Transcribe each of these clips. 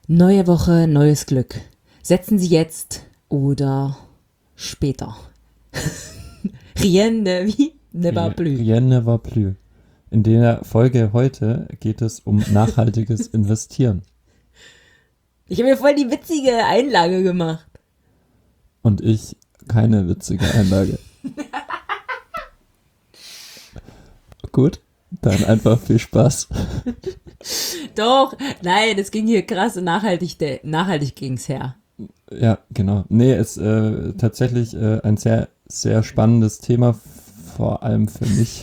Neue Woche, neues Glück. Setzen Sie jetzt oder später. Rien ne va plus. Rien ne va plus. In der Folge heute geht es um nachhaltiges Investieren. Ich habe mir voll die witzige Einlage gemacht. Und ich keine witzige Einlage. Gut, dann einfach viel Spaß. Doch, nein, es ging hier krass und nachhaltig ging's her. Ja, genau. Nee, es ist tatsächlich ein sehr, sehr spannendes Thema, vor allem für mich.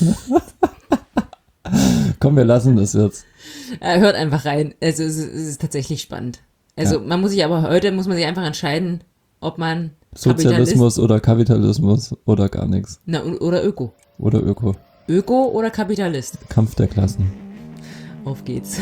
Komm, wir lassen das jetzt. Hört einfach rein. Also es ist tatsächlich spannend. Also heute muss man sich einfach entscheiden, ob man Sozialismus oder Kapitalismus oder gar nichts. Oder Öko. Oder Öko. Öko oder Kapitalist. Kampf der Klassen. Auf geht's.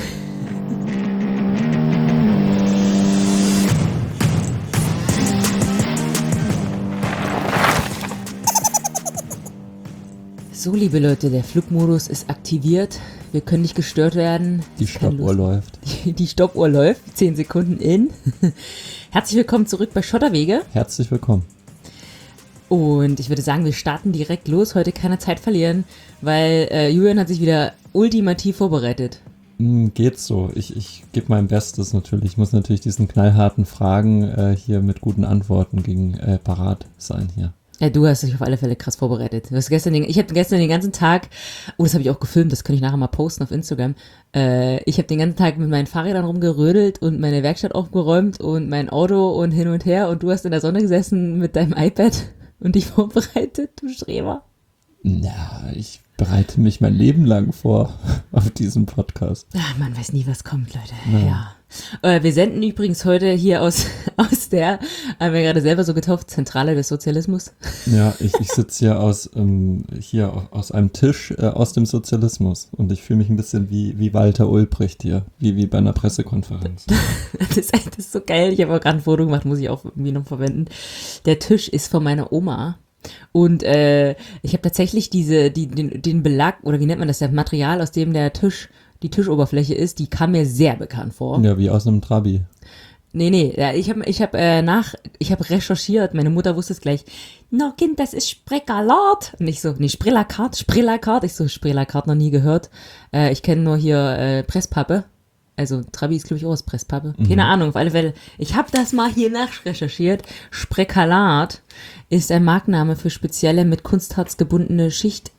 So, liebe Leute, der Flugmodus ist aktiviert. Wir können nicht gestört werden. Die Stoppuhr läuft. Die Stoppuhr läuft. 10 Sekunden in. Herzlich willkommen zurück bei Schotterwege. Herzlich willkommen. Und ich würde sagen, wir starten direkt los. Heute keine Zeit verlieren, weil Julian hat sich wieder ultimativ vorbereitet. Geht so. Ich gebe mein Bestes natürlich. Ich muss natürlich diesen knallharten Fragen hier mit guten Antworten parat sein hier. Ja, du hast dich auf alle Fälle krass vorbereitet. Ich habe gestern den ganzen Tag, das habe ich auch gefilmt, das kann ich nachher mal posten auf Instagram. Ich habe den ganzen Tag mit meinen Fahrrädern rumgerödelt und meine Werkstatt aufgeräumt und mein Auto und hin und her und du hast in der Sonne gesessen mit deinem iPad und dich vorbereitet, du Streber. Na, ich bereite mich mein Leben lang vor auf diesen Podcast. Ach, man weiß nie, was kommt, Leute. Ja. Wir senden übrigens heute hier aus der, haben wir gerade selber so getauft, Zentrale des Sozialismus. Ja, ich sitze hier aus einem Tisch aus dem Sozialismus und ich fühle mich ein bisschen wie Walter Ulbricht hier, wie bei einer Pressekonferenz. Das ist so geil. Ich habe auch gerade ein Foto gemacht, muss ich auch irgendwie noch verwenden. Der Tisch ist von meiner Oma. Und ich habe tatsächlich den Belag, oder wie nennt man das, das Material, aus dem die Tischoberfläche ist, die kam mir sehr bekannt vor. Ja, wie aus einem Trabi. Nee, ja, ich hab recherchiert, meine Mutter wusste es gleich. No, Kind, das ist Sprecalat. Und ich so, nee, Sprelakat. Ich so, Sprelakat noch nie gehört. Ich kenne nur hier Presspappe. Also Trabi ist, glaube ich, auch aus Presspappe. Keine Ahnung, auf alle Fälle. Ich habe das mal hier nachrecherchiert. Sprecalat ist ein Markenname für spezielle mit Kunstharz gebundene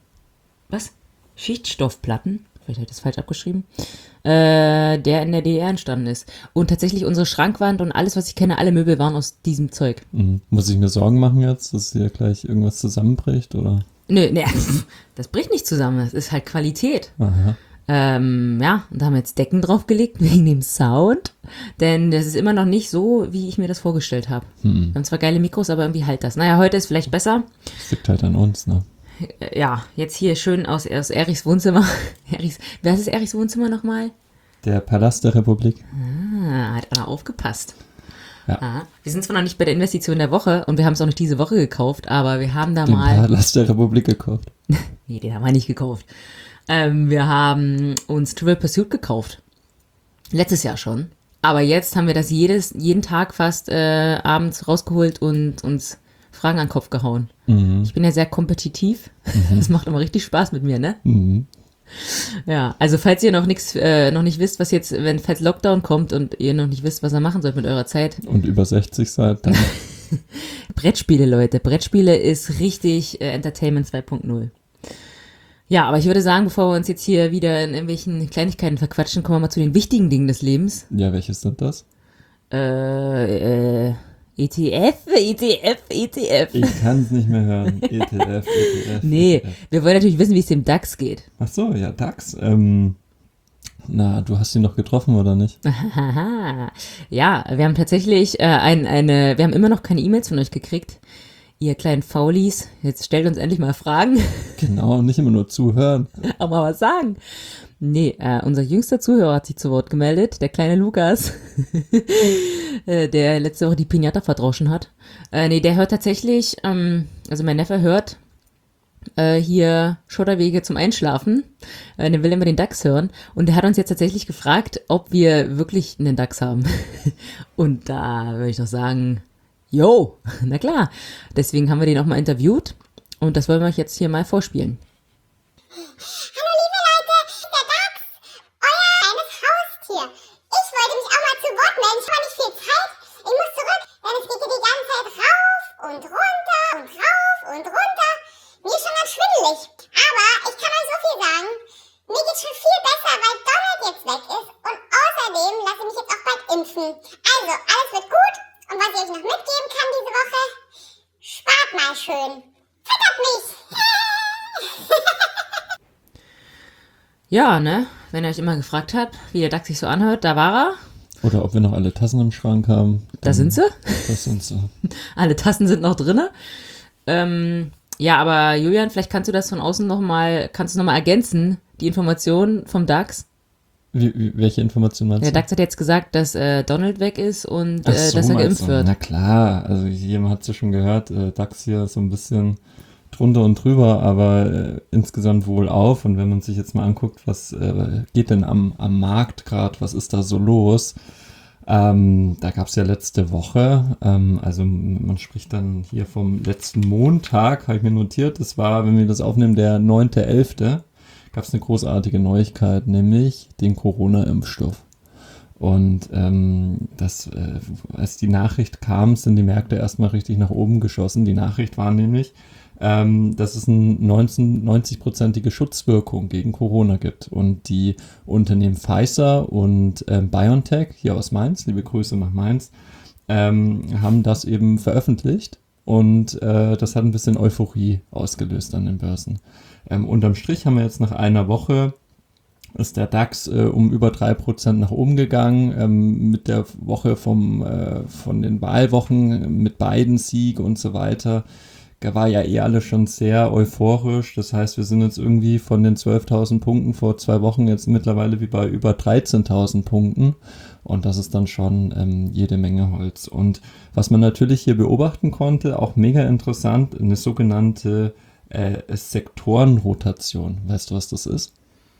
Schichtstoffplatten. Vielleicht habe ich das falsch abgeschrieben. Der in der DDR entstanden ist. Und tatsächlich unsere Schrankwand und alles, was ich kenne, alle Möbel waren aus diesem Zeug. Muss ich mir Sorgen machen jetzt, dass hier gleich irgendwas zusammenbricht, oder? Nö, das bricht nicht zusammen. Das ist halt Qualität. Aha. Ja, und da haben wir jetzt Decken draufgelegt wegen dem Sound, denn das ist immer noch nicht so, wie ich mir das vorgestellt habe. Wir haben zwar geile Mikros, aber irgendwie halt das. Naja, heute ist vielleicht besser. Das liegt halt an uns, ne? Ja, jetzt hier schön aus Erichs Wohnzimmer. Wer ist Erichs Wohnzimmer nochmal? Der Palast der Republik. Hat einer aufgepasst. Ja. Wir sind zwar noch nicht bei der Investition der Woche und wir haben es auch nicht diese Woche gekauft, aber wir haben da Den mal... Palast der Republik gekauft. Nee, den haben wir nicht gekauft. Wir haben uns Trivial Pursuit gekauft. Letztes Jahr schon. Aber jetzt haben wir das jeden Tag fast abends rausgeholt und uns Fragen an den Kopf gehauen. Ich bin ja sehr kompetitiv. Das macht immer richtig Spaß mit mir, ne? Ja, also falls ihr noch nicht wisst, was jetzt, falls Lockdown kommt und ihr noch nicht wisst, was ihr machen sollt mit eurer Zeit. Und über 60 seid, dann... Brettspiele, Leute. Brettspiele ist richtig Entertainment 2.0. Ja, aber ich würde sagen, bevor wir uns jetzt hier wieder in irgendwelchen Kleinigkeiten verquatschen, kommen wir mal zu den wichtigen Dingen des Lebens. Ja, welches sind das? ETF. Ich kann es nicht mehr hören. ETF. Nee, ETF. wir wollen natürlich wissen, wie es dem DAX geht. Ach so, ja, DAX. Na, du hast ihn noch getroffen, oder nicht? Ja, wir haben tatsächlich wir haben immer noch keine E-Mails von euch gekriegt. Ihr kleinen Faulis, jetzt stellt uns endlich mal Fragen. Genau, nicht immer nur zuhören. Aber mal was sagen. Nee, unser jüngster Zuhörer hat sich zu Wort gemeldet, der kleine Lukas, der letzte Woche die Pinata verdroschen hat. Der hört tatsächlich, also mein Neffe hört hier Schotterwege zum Einschlafen. Der will immer den DAX hören. Und der hat uns jetzt tatsächlich gefragt, ob wir wirklich einen DAX haben. Und da würde ich doch sagen, yo, na klar. Deswegen haben wir den auch mal interviewt. Und das wollen wir euch jetzt hier mal vorspielen. Hallo liebe Leute, der DAX, euer kleines Haustier. Ich wollte mich auch mal zu Wort melden, ich habe nicht viel Zeit. Ich muss zurück, denn es geht hier die ganze Zeit rauf und runter und rauf und runter. Mir ist schon ganz schwindelig. Aber ich kann euch so viel sagen, mir geht's schon viel besser, weil Donald jetzt weg ist. Und außerdem lasse ich mich jetzt auch bald impfen. Also, alles wird gut. Und was ich euch noch mitgeben kann diese Woche, spart mal schön. Füttert mich. Ja, ne? Wenn ihr euch immer gefragt habt, wie der DAX sich so anhört, da war er. Oder ob wir noch alle Tassen im Schrank haben. Da sind sie. Das sind sie. Alle Tassen sind noch drinne. Ja, aber Julian, vielleicht kannst du das von außen nochmal ergänzen, die Informationen vom DAX. Welche Informationen meinst Der du? DAX hat jetzt gesagt, dass Donald weg ist und Ach so, dass er meinst geimpft du? wird. Na klar, also jemand hat es ja schon gehört, DAX hier so ein bisschen drunter und drüber, aber insgesamt wohl auf. Und wenn man sich jetzt mal anguckt, was geht denn am Markt gerade, was ist da so los? Da gab es ja letzte Woche, also man spricht dann hier vom letzten Montag, habe ich mir notiert, das war, wenn wir das aufnehmen, der 9.11., gab es eine großartige Neuigkeit, nämlich den Corona-Impfstoff. Und als die Nachricht kam, sind die Märkte erstmal richtig nach oben geschossen. Die Nachricht war nämlich, dass es eine 90-prozentige Schutzwirkung gegen Corona gibt. Und die Unternehmen Pfizer und BioNTech, hier aus Mainz, liebe Grüße nach Mainz, haben das eben veröffentlicht. Und das hat ein bisschen Euphorie ausgelöst an den Börsen. Unterm Strich haben wir jetzt nach einer Woche, ist der DAX um über 3% nach oben gegangen, mit der Woche von den Wahlwochen, mit Biden-Sieg und so weiter. Da war ja alles schon sehr euphorisch. Das heißt, wir sind jetzt irgendwie von den 12.000 Punkten vor 2 Wochen jetzt mittlerweile wie bei über 13.000 Punkten. Und das ist dann schon jede Menge Holz. Und was man natürlich hier beobachten konnte, auch mega interessant, eine sogenannte Sektorenrotation. Weißt du, was das ist?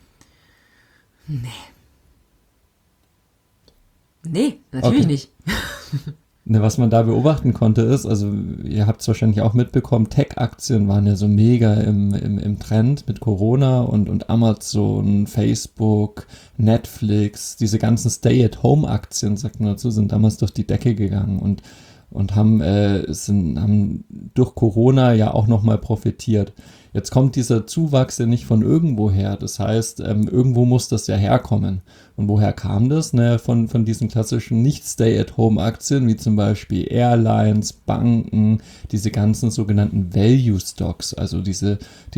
Nee, natürlich Okay. nicht. Ne, was man da beobachten konnte ist, also ihr habt es wahrscheinlich auch mitbekommen, Tech-Aktien waren ja so mega im Trend mit Corona und Amazon, Facebook, Netflix, diese ganzen Stay-at-Home-Aktien, sagt man dazu, sind damals durch die Decke gegangen und haben durch Corona ja auch nochmal profitiert. Jetzt kommt dieser Zuwachs ja nicht von irgendwo her. Das heißt, irgendwo muss das ja herkommen. Und woher kam das? Naja, von diesen klassischen Nicht-Stay-at-Home-Aktien, wie zum Beispiel Airlines, Banken, diese ganzen sogenannten Value-Stocks, also diese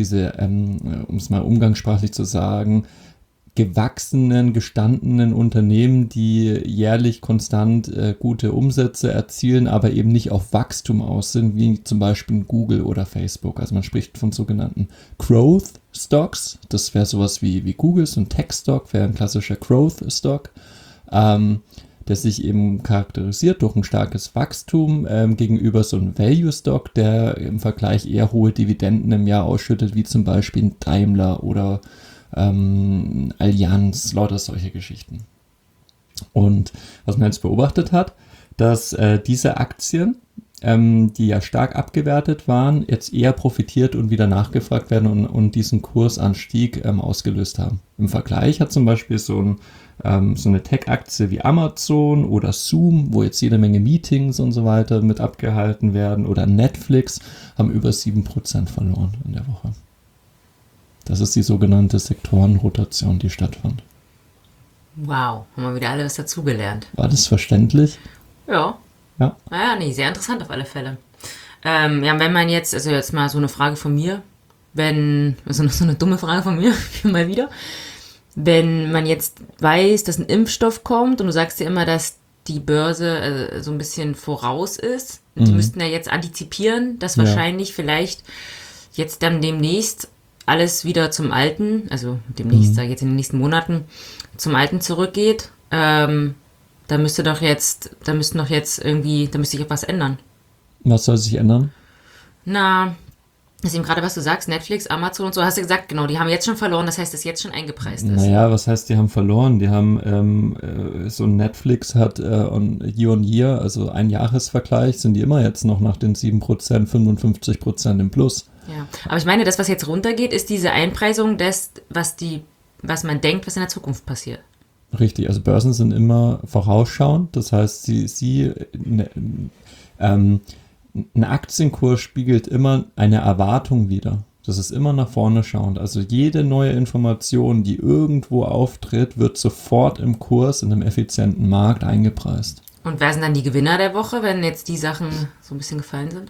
um es mal umgangssprachlich zu sagen, gewachsenen, gestandenen Unternehmen, die jährlich konstant gute Umsätze erzielen, aber eben nicht auf Wachstum aus sind, wie zum Beispiel Google oder Facebook. Also man spricht von sogenannten Growth Stocks. Das wäre sowas wie Google, so ein Tech-Stock, wäre ein klassischer Growth Stock, der sich eben charakterisiert durch ein starkes Wachstum gegenüber so einem Value Stock, der im Vergleich eher hohe Dividenden im Jahr ausschüttet, wie zum Beispiel ein Daimler oder Allianz, lauter solche Geschichten. Und was man jetzt beobachtet hat, dass diese Aktien, die ja stark abgewertet waren, jetzt eher profitiert und wieder nachgefragt werden und diesen Kursanstieg ausgelöst haben. Im Vergleich hat zum Beispiel so eine Tech-Aktie wie Amazon oder Zoom, wo jetzt jede Menge Meetings und so weiter mit abgehalten werden, oder Netflix, haben über 7% verloren in der Woche. Das ist die sogenannte Sektorenrotation, die stattfand. Wow, haben wir wieder alle was dazugelernt. War das verständlich? Ja. Ja. Naja, nee, sehr interessant auf alle Fälle. Ja, wenn man jetzt, also jetzt mal so eine Frage von mir, so eine dumme Frage von mir, mal wieder, wenn man jetzt weiß, dass ein Impfstoff kommt und du sagst ja immer, dass die Börse so ein bisschen voraus ist, und die müssten ja jetzt antizipieren, dass wahrscheinlich vielleicht jetzt dann demnächst alles wieder zum Alten, also demnächst, sage ich jetzt in den nächsten Monaten, zum Alten zurückgeht, da müsste sich etwas ändern. Was soll sich ändern? Na, Deswegen gerade, was du sagst, Netflix, Amazon und so, hast du gesagt, genau, die haben jetzt schon verloren, das heißt, dass jetzt schon eingepreist ist. Naja, was heißt, die haben verloren? Die haben, so ein Netflix hat Year on Year, also ein Jahresvergleich, sind die immer jetzt noch nach den 7%, 55% im Plus. Ja, aber ich meine, das, was jetzt runtergeht, ist diese Einpreisung des, was man denkt, was in der Zukunft passiert. Richtig, also Börsen sind immer vorausschauend, das heißt, ein Aktienkurs spiegelt immer eine Erwartung wider. Das ist immer nach vorne schauend. Also jede neue Information, die irgendwo auftritt, wird sofort im Kurs in einem effizienten Markt eingepreist. Und wer sind dann die Gewinner der Woche, wenn jetzt die Sachen so ein bisschen gefallen sind?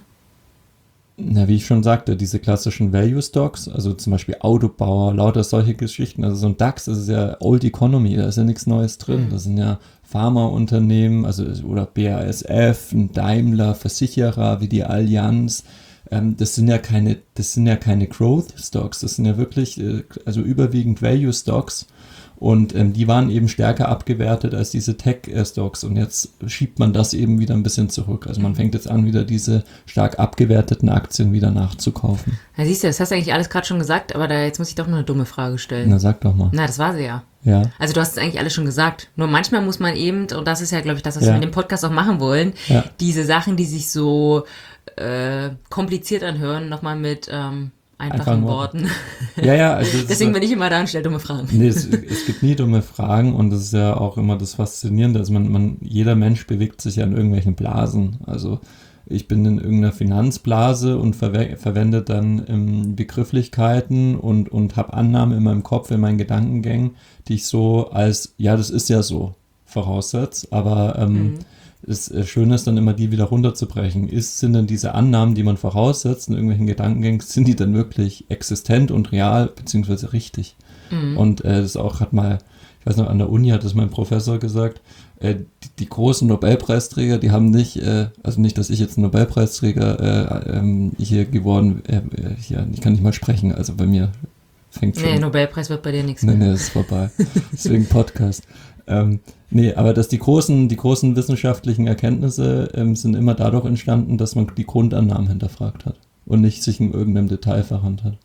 Na, wie ich schon sagte, diese klassischen Value Stocks, also zum Beispiel Autobauer, lauter solche Geschichten. Also so ein DAX, das ist ja Old Economy, da ist ja nichts Neues drin. Das sind ja Pharmaunternehmen, also oder BASF, ein Daimler, Versicherer wie die Allianz. Das sind ja keine Growth Stocks, das sind ja wirklich, also überwiegend Value Stocks. Und die waren eben stärker abgewertet als diese Tech-Stocks. Und jetzt schiebt man das eben wieder ein bisschen zurück. Also man fängt jetzt an, wieder diese stark abgewerteten Aktien wieder nachzukaufen. Ja, siehst du, das hast du eigentlich alles gerade schon gesagt, aber jetzt muss ich doch noch eine dumme Frage stellen. Na, sag doch mal. Na, das war sie ja. Ja. Also du hast es eigentlich alles schon gesagt. Nur manchmal muss man eben, und das ist ja, glaube ich, das, was Ja. wir mit dem Podcast auch machen wollen, Ja. diese Sachen, die sich so kompliziert anhören, nochmal mit einfachen Worten. Ja, also Deswegen bin ich immer da und stelle dumme Fragen. Nee, es gibt nie dumme Fragen und das ist ja auch immer das Faszinierende. Also jeder Mensch bewegt sich ja in irgendwelchen Blasen. Also ich bin in irgendeiner Finanzblase und verwende dann Begrifflichkeiflichkeiten und habe Annahmen in meinem Kopf, in meinen Gedankengängen, die ich so als, ja, das ist ja so, voraussetze. Aber das Schöne ist dann immer, die wieder runterzubrechen. Sind denn diese Annahmen, die man voraussetzt in irgendwelchen Gedankengängen, sind die dann wirklich existent und real, beziehungsweise richtig? Und das auch hat mal, ich weiß noch, an der Uni hat das mein Professor gesagt, die großen Nobelpreisträger, die haben nicht, also nicht, dass ich jetzt ein Nobelpreisträger hier geworden, hier, ich kann nicht mal sprechen, also bei mir fängt schon. Nee, Nobelpreis wird bei dir nichts Nee, mehr. ist vorbei. Deswegen Podcast. Nee, aber dass die großen wissenschaftlichen Erkenntnisse sind immer dadurch entstanden, dass man die Grundannahmen hinterfragt hat und nicht sich in irgendeinem Detail verrannt hat.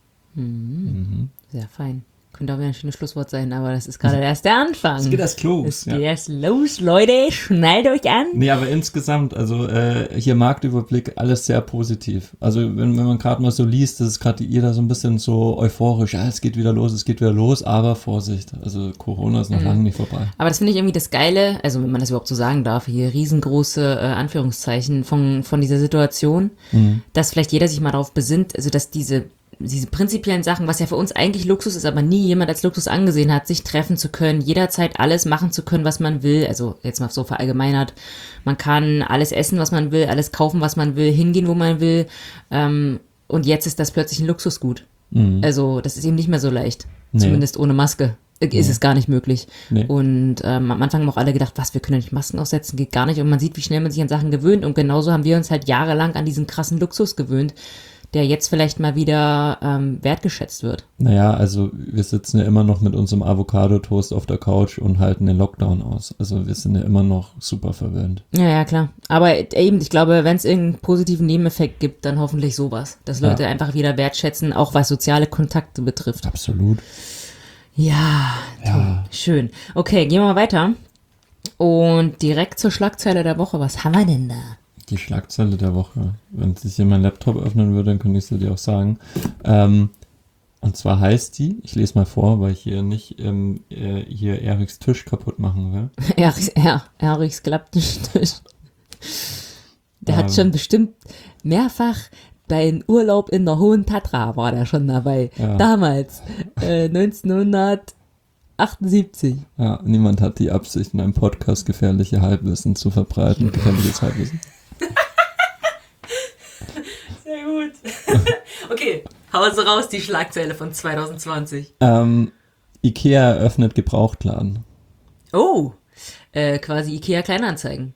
Sehr fein. Könnte auch wieder ein schönes Schlusswort sein, aber das ist gerade erst der Anfang. Es geht erst los. Es geht erst los, Leute. Schnallt euch an. Nee, aber insgesamt, also hier Marktüberblick, alles sehr positiv. Also wenn man gerade mal so liest, das ist gerade jeder so ein bisschen so euphorisch, ja, es geht wieder los, aber Vorsicht, also Corona ist noch lange nicht vorbei. Aber das finde ich irgendwie das Geile, also wenn man das überhaupt so sagen darf, hier riesengroße Anführungszeichen von dieser Situation, dass vielleicht jeder sich mal darauf besinnt, also dass diese prinzipiellen Sachen, was ja für uns eigentlich Luxus ist, aber nie jemand als Luxus angesehen hat, sich treffen zu können, jederzeit alles machen zu können, was man will, also jetzt mal so verallgemeinert, man kann alles essen, was man will, alles kaufen, was man will, hingehen, wo man will, und jetzt ist das plötzlich ein Luxusgut. Also das ist eben nicht mehr so leicht, zumindest ohne Maske. Ist es gar nicht möglich. Nee. Und am Anfang haben auch alle gedacht, was, wir können ja nicht Masken aufsetzen, geht gar nicht. Und man sieht, wie schnell man sich an Sachen gewöhnt. Und genauso haben wir uns halt jahrelang an diesen krassen Luxus gewöhnt, der jetzt vielleicht mal wieder wertgeschätzt wird. Naja, also wir sitzen ja immer noch mit unserem Avocado-Toast auf der Couch und halten den Lockdown aus. Also wir sind ja immer noch super verwöhnt. Ja, klar. Aber eben, ich glaube, wenn es irgendeinen positiven Nebeneffekt gibt, dann hoffentlich sowas. Dass Leute einfach wieder wertschätzen, auch was soziale Kontakte betrifft. Absolut. Ja, toll. Schön. Okay, gehen wir mal weiter. Und direkt zur Schlagzeile der Woche. Was haben wir denn da? Die Schlagzeile der Woche. Wenn sich hier mein Laptop öffnen würde, dann könnte ich sie dir auch sagen. Und zwar heißt die, ich lese mal vor, weil ich hier nicht hier Eriks Tisch kaputt machen will. Eriks Klapptisch. Der hat schon bestimmt mehrfach bei einem Urlaub in der Hohen Tatra war der schon dabei. Ja. Damals, 1978. Ja, niemand hat die Absicht, in einem Podcast gefährliche Halbwissen zu verbreiten. Gefährliches Halbwissen. Sehr gut. Okay, Hause raus, die Schlagzeile von 2020. Ikea eröffnet Gebrauchtladen. Oh, quasi Ikea Kleinanzeigen.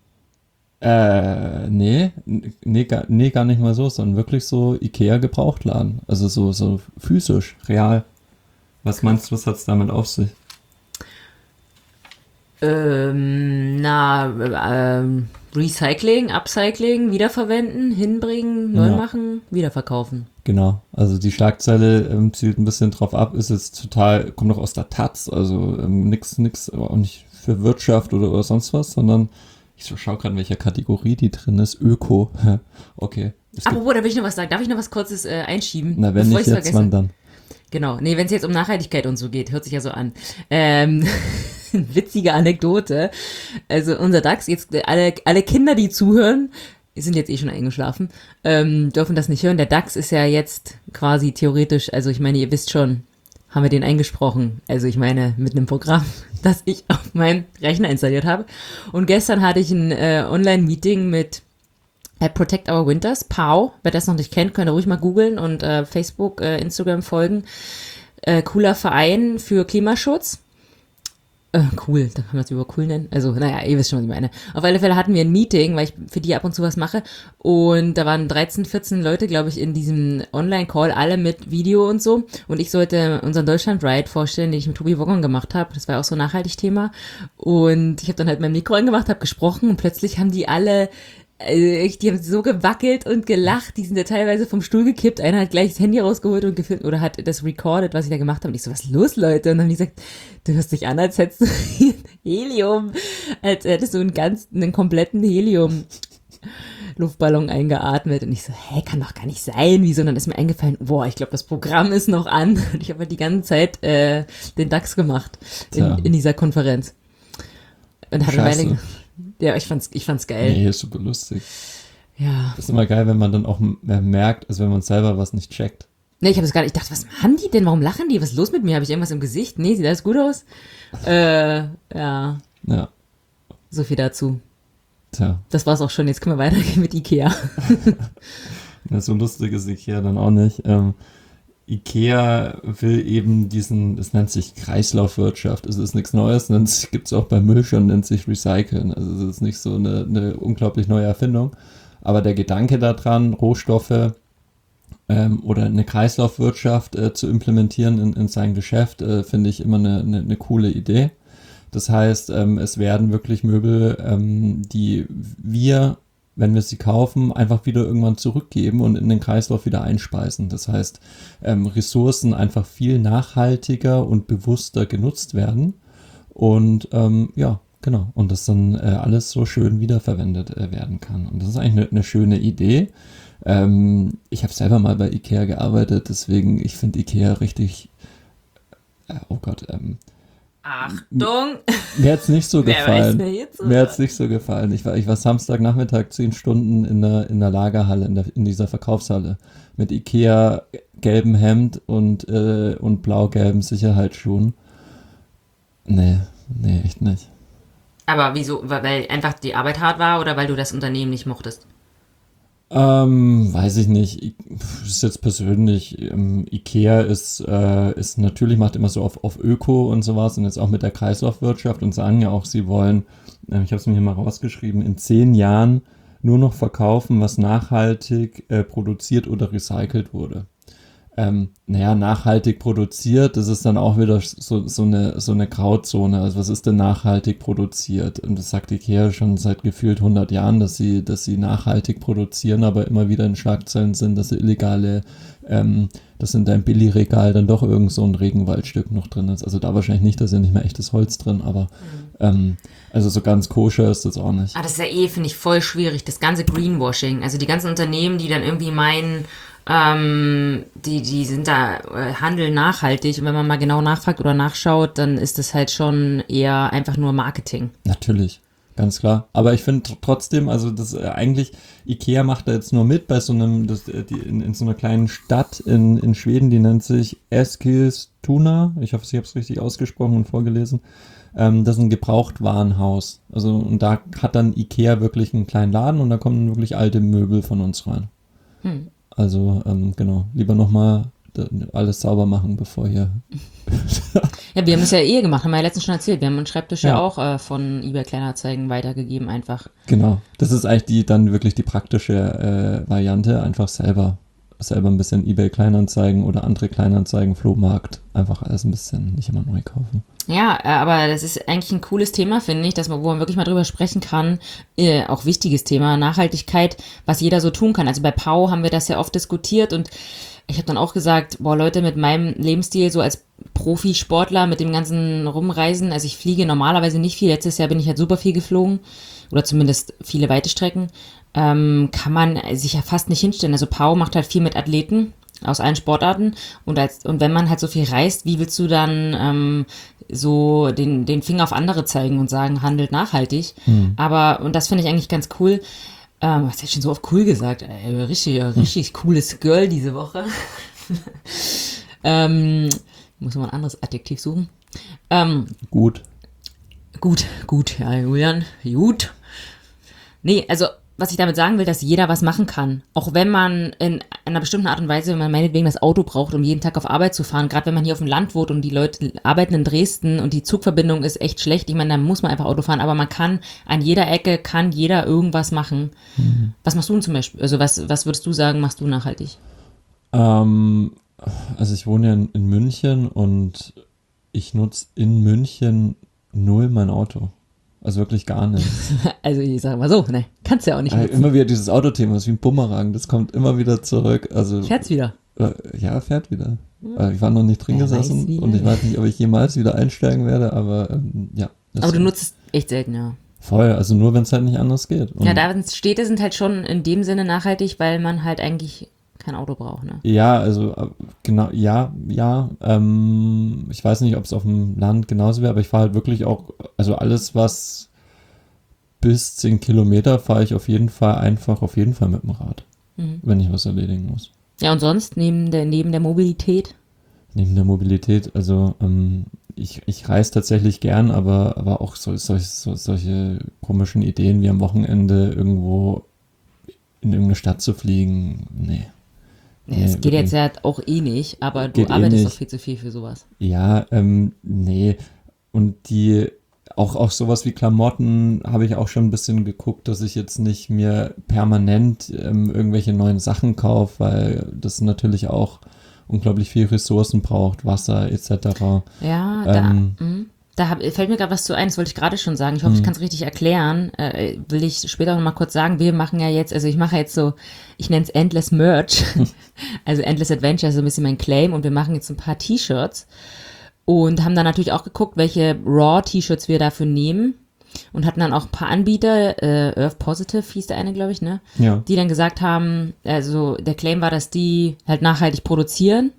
Nee, gar nicht mal so, sondern wirklich so Ikea Gebrauchtladen. Also so physisch, real. Was meinst du, was hat's damit auf sich? Recycling, Upcycling, wiederverwenden, hinbringen, neu Ja. machen, wiederverkaufen. Genau, also die Schlagzeile zielt ein bisschen drauf ab, ist jetzt total, kommt noch aus der Taz, also nix, aber auch nicht für Wirtschaft oder sonst was, sondern ich schau gerade, in welcher Kategorie die drin ist, Öko. Okay. Apropos, da will ich noch was sagen. Darf ich noch was Kurzes einschieben? Na, wenn bevor nicht ich's jetzt, vergesse? wann dann? Genau, nee, wenn es jetzt um Nachhaltigkeit und so geht, hört sich ja so an. Witzige Anekdote. Also unser DAX, jetzt alle Kinder, die zuhören, sind jetzt eh schon eingeschlafen, dürfen das nicht hören. Der DAX ist ja jetzt quasi theoretisch, also ich meine, ihr wisst schon, haben wir den eingesprochen. Also ich meine, mit einem Programm, das ich auf meinem Rechner installiert habe. Und gestern hatte ich ein Online-Meeting mit Protect Our Winters, POW. Wer das noch nicht kennt, könnt ihr ruhig mal googeln und Facebook, Instagram folgen. Cooler Verein für Klimaschutz. Cool, da kann man es über cool nennen. Also, naja, ihr wisst schon, was ich meine. Auf alle Fälle hatten wir ein Meeting, weil ich für die ab und zu was mache. Und da waren 13, 14 Leute, glaube ich, in diesem Online-Call, alle mit Video und so. Und ich sollte unseren Deutschland-Ride vorstellen, den ich mit Tobi Woggon gemacht habe. Das war auch so ein Nachhaltig-Thema. Und ich habe dann halt mein Mikro angemacht, habe gesprochen und plötzlich haben die alle... die haben so gewackelt und gelacht, die sind ja teilweise vom Stuhl gekippt, einer hat gleich das Handy rausgeholt und gefilmt oder hat das recorded, was ich da gemacht habe. Und ich so, was ist los, Leute? Und dann haben die gesagt, du hörst dich an, als hättest du Helium, als hättest du einen kompletten Helium-Luftballon eingeatmet. Und ich so, kann doch gar nicht sein. Wieso? Und dann ist mir eingefallen, boah, ich glaube, das Programm ist noch an. Und ich habe die ganze Zeit den DAX gemacht in dieser Konferenz. Und hatte eine Weile... Ja, ich fand's geil. Nee, ist super lustig. Ja. Das ist immer geil, wenn man dann auch merkt, also wenn man selber was nicht checkt. Nee, ich habe es gar nicht. Ich dachte, was machen die denn? Warum lachen die? Was ist los mit mir? Habe ich irgendwas im Gesicht? Nee, sieht alles gut aus? Ja. Ja, So viel dazu. tja. Das war's auch schon. Jetzt können wir weitergehen mit Ikea. Ja, so lustig ist Ikea dann auch nicht. Ikea will eben das nennt sich Kreislaufwirtschaft. Es ist nichts Neues, gibt es auch bei Müll schon, nennt sich Recyceln. Also es ist nicht so eine unglaublich neue Erfindung. Aber der Gedanke daran, Rohstoffe oder eine Kreislaufwirtschaft zu implementieren in sein Geschäft, finde ich immer eine coole Idee. Das heißt, es werden wirklich Möbel, die wir, wenn wir sie kaufen, einfach wieder irgendwann zurückgeben und in den Kreislauf wieder einspeisen. Das heißt, Ressourcen einfach viel nachhaltiger und bewusster genutzt werden und ja, genau. Und das dann alles so schön wiederverwendet werden kann. Und das ist eigentlich eine schöne Idee. Ich habe selber mal bei Ikea gearbeitet, deswegen, ich finde Ikea richtig, oh Gott, Achtung! mir hat's nicht so Wer gefallen. weiß, wer jetzt Mir hat's nicht so gefallen. Ich war Samstagnachmittag 10 Stunden in der Lagerhalle, in dieser Verkaufshalle mit Ikea gelbem Hemd und blau-gelben Sicherheitsschuhen. Nee, echt nicht. Aber wieso? Weil einfach die Arbeit hart war oder weil du das Unternehmen nicht mochtest? Weiß ich nicht. Das ist jetzt persönlich. Ikea ist natürlich, macht immer so auf Öko und sowas und jetzt auch mit der Kreislaufwirtschaft und sagen ja auch, sie wollen, ich habe es mir hier mal rausgeschrieben, in 10 Jahren nur noch verkaufen, was nachhaltig produziert oder recycelt wurde. Nachhaltig produziert, das ist dann auch wieder so eine Grauzone. Also was ist denn nachhaltig produziert? Und das sagt Ikea schon seit gefühlt 100 Jahren, dass sie nachhaltig produzieren, aber immer wieder in Schlagzeilen sind, dass sie illegale, dass in deinem Billigregal dann doch irgend so ein Regenwaldstück noch drin ist. Also da wahrscheinlich nicht, da ist ja nicht mehr echtes Holz drin, aber also so ganz koscher ist das auch nicht. Das ist ja finde ich, voll schwierig, das ganze Greenwashing. Also die ganzen Unternehmen, die dann irgendwie meinen, die sind da, handeln nachhaltig und wenn man mal genau nachfragt oder nachschaut, dann ist das halt schon eher einfach nur Marketing. Natürlich, ganz klar. Aber ich finde trotzdem, also das eigentlich, Ikea macht da jetzt nur mit bei so einem, in so einer kleinen Stadt in Schweden, die nennt sich Eskilstuna. Ich hoffe, ich habe es richtig ausgesprochen und vorgelesen. Das ist ein Gebrauchtwarenhaus. Also und da hat dann Ikea wirklich einen kleinen Laden und da kommen wirklich alte Möbel von uns rein. Also, genau, lieber nochmal alles sauber machen, bevor hier... Ja, wir haben es ja gemacht, haben wir ja letztens schon erzählt. Wir haben einen Schreibtisch ja Ja. auch von eBay Kleinanzeigen weitergegeben einfach. Genau, das ist eigentlich dann wirklich die praktische Variante, einfach selber selber ein bisschen eBay Kleinanzeigen oder andere Kleinanzeigen, Flohmarkt, einfach alles ein bisschen nicht immer neu kaufen. Ja, aber das ist eigentlich ein cooles Thema, finde ich, wo man wirklich mal drüber sprechen kann. Auch wichtiges Thema, Nachhaltigkeit, was jeder so tun kann. Also bei Pau haben wir das ja oft diskutiert und ich habe dann auch gesagt, boah Leute, mit meinem Lebensstil, so als Profisportler, mit dem ganzen Rumreisen, also ich fliege normalerweise nicht viel, letztes Jahr bin ich halt super viel geflogen oder zumindest viele weite Strecken, kann man sich ja fast nicht hinstellen. Also Pau macht halt viel mit Athleten aus allen Sportarten und wenn man halt so viel reist, wie willst du dann so den Finger auf andere zeigen und sagen, handelt nachhaltig? Und das finde ich eigentlich ganz cool. Was hast du schon so oft cool gesagt? Ey, richtig cooles Girl diese Woche. Muss man ein anderes Adjektiv suchen. Gut. Gut, ja, Julian, gut. Nee, also, was ich damit sagen will, dass jeder was machen kann. Auch wenn man in einer bestimmten Art und Weise, wenn man meinetwegen das Auto braucht, um jeden Tag auf Arbeit zu fahren, gerade wenn man hier auf dem Land wohnt und die Leute arbeiten in Dresden und die Zugverbindung ist echt schlecht, ich meine, dann muss man einfach Auto fahren, aber man kann an jeder Ecke, kann jeder irgendwas machen. Was machst du denn zum Beispiel? Also, was würdest du sagen, machst du nachhaltig? Also ich wohne ja in München und ich nutze in München null mein Auto. Also wirklich gar nicht. Also ich sage mal so, ne, kannst ja auch nicht nutzen. Immer wieder dieses Autothema, das ist wie ein Bumerang, das kommt immer wieder zurück. Also, Fährt's wieder? Ja, fährt wieder. Ich war noch nicht drin gesessen und ich weiß nicht, ob ich jemals wieder einsteigen werde, aber ja. Aber du nutzt es echt selten, ja. Voll, also nur wenn es halt nicht anders geht. Und ja, Städte sind halt schon in dem Sinne nachhaltig, weil man halt eigentlich kein Auto braucht, ne? Ja, also genau, ja. Ich weiß nicht, ob es auf dem Land genauso wäre, aber ich fahre halt wirklich auch, also alles, was bis 10 Kilometer fahre ich auf jeden Fall mit dem Rad, wenn ich was erledigen muss. Ja, und sonst, neben der Mobilität? Neben der Mobilität, also ich reise tatsächlich gern, aber auch solche komischen Ideen wie am Wochenende irgendwo in irgendeine Stadt zu fliegen, nee. Ja, es geht jetzt ja auch eh nicht, aber du arbeitest doch viel zu viel für sowas. Ja, nee. Und auch sowas wie Klamotten habe ich auch schon ein bisschen geguckt, dass ich jetzt nicht mir permanent irgendwelche neuen Sachen kaufe, weil das natürlich auch unglaublich viel Ressourcen braucht, Wasser etc. Ja, da fällt mir gerade was zu ein, das wollte ich gerade schon sagen. Ich hoffe, ich kann es richtig erklären. Will ich später noch mal kurz sagen, wir machen ja jetzt, also ich mache jetzt so, ich nenne es Endless Merch, also Endless Adventure, so ein bisschen mein Claim und wir machen jetzt ein paar T-Shirts und haben dann natürlich auch geguckt, welche Raw-T-Shirts wir dafür nehmen und hatten dann auch ein paar Anbieter, Earth Positive hieß der eine, glaube ich, ne? Ja. Die dann gesagt haben, also der Claim war, dass die halt nachhaltig produzieren.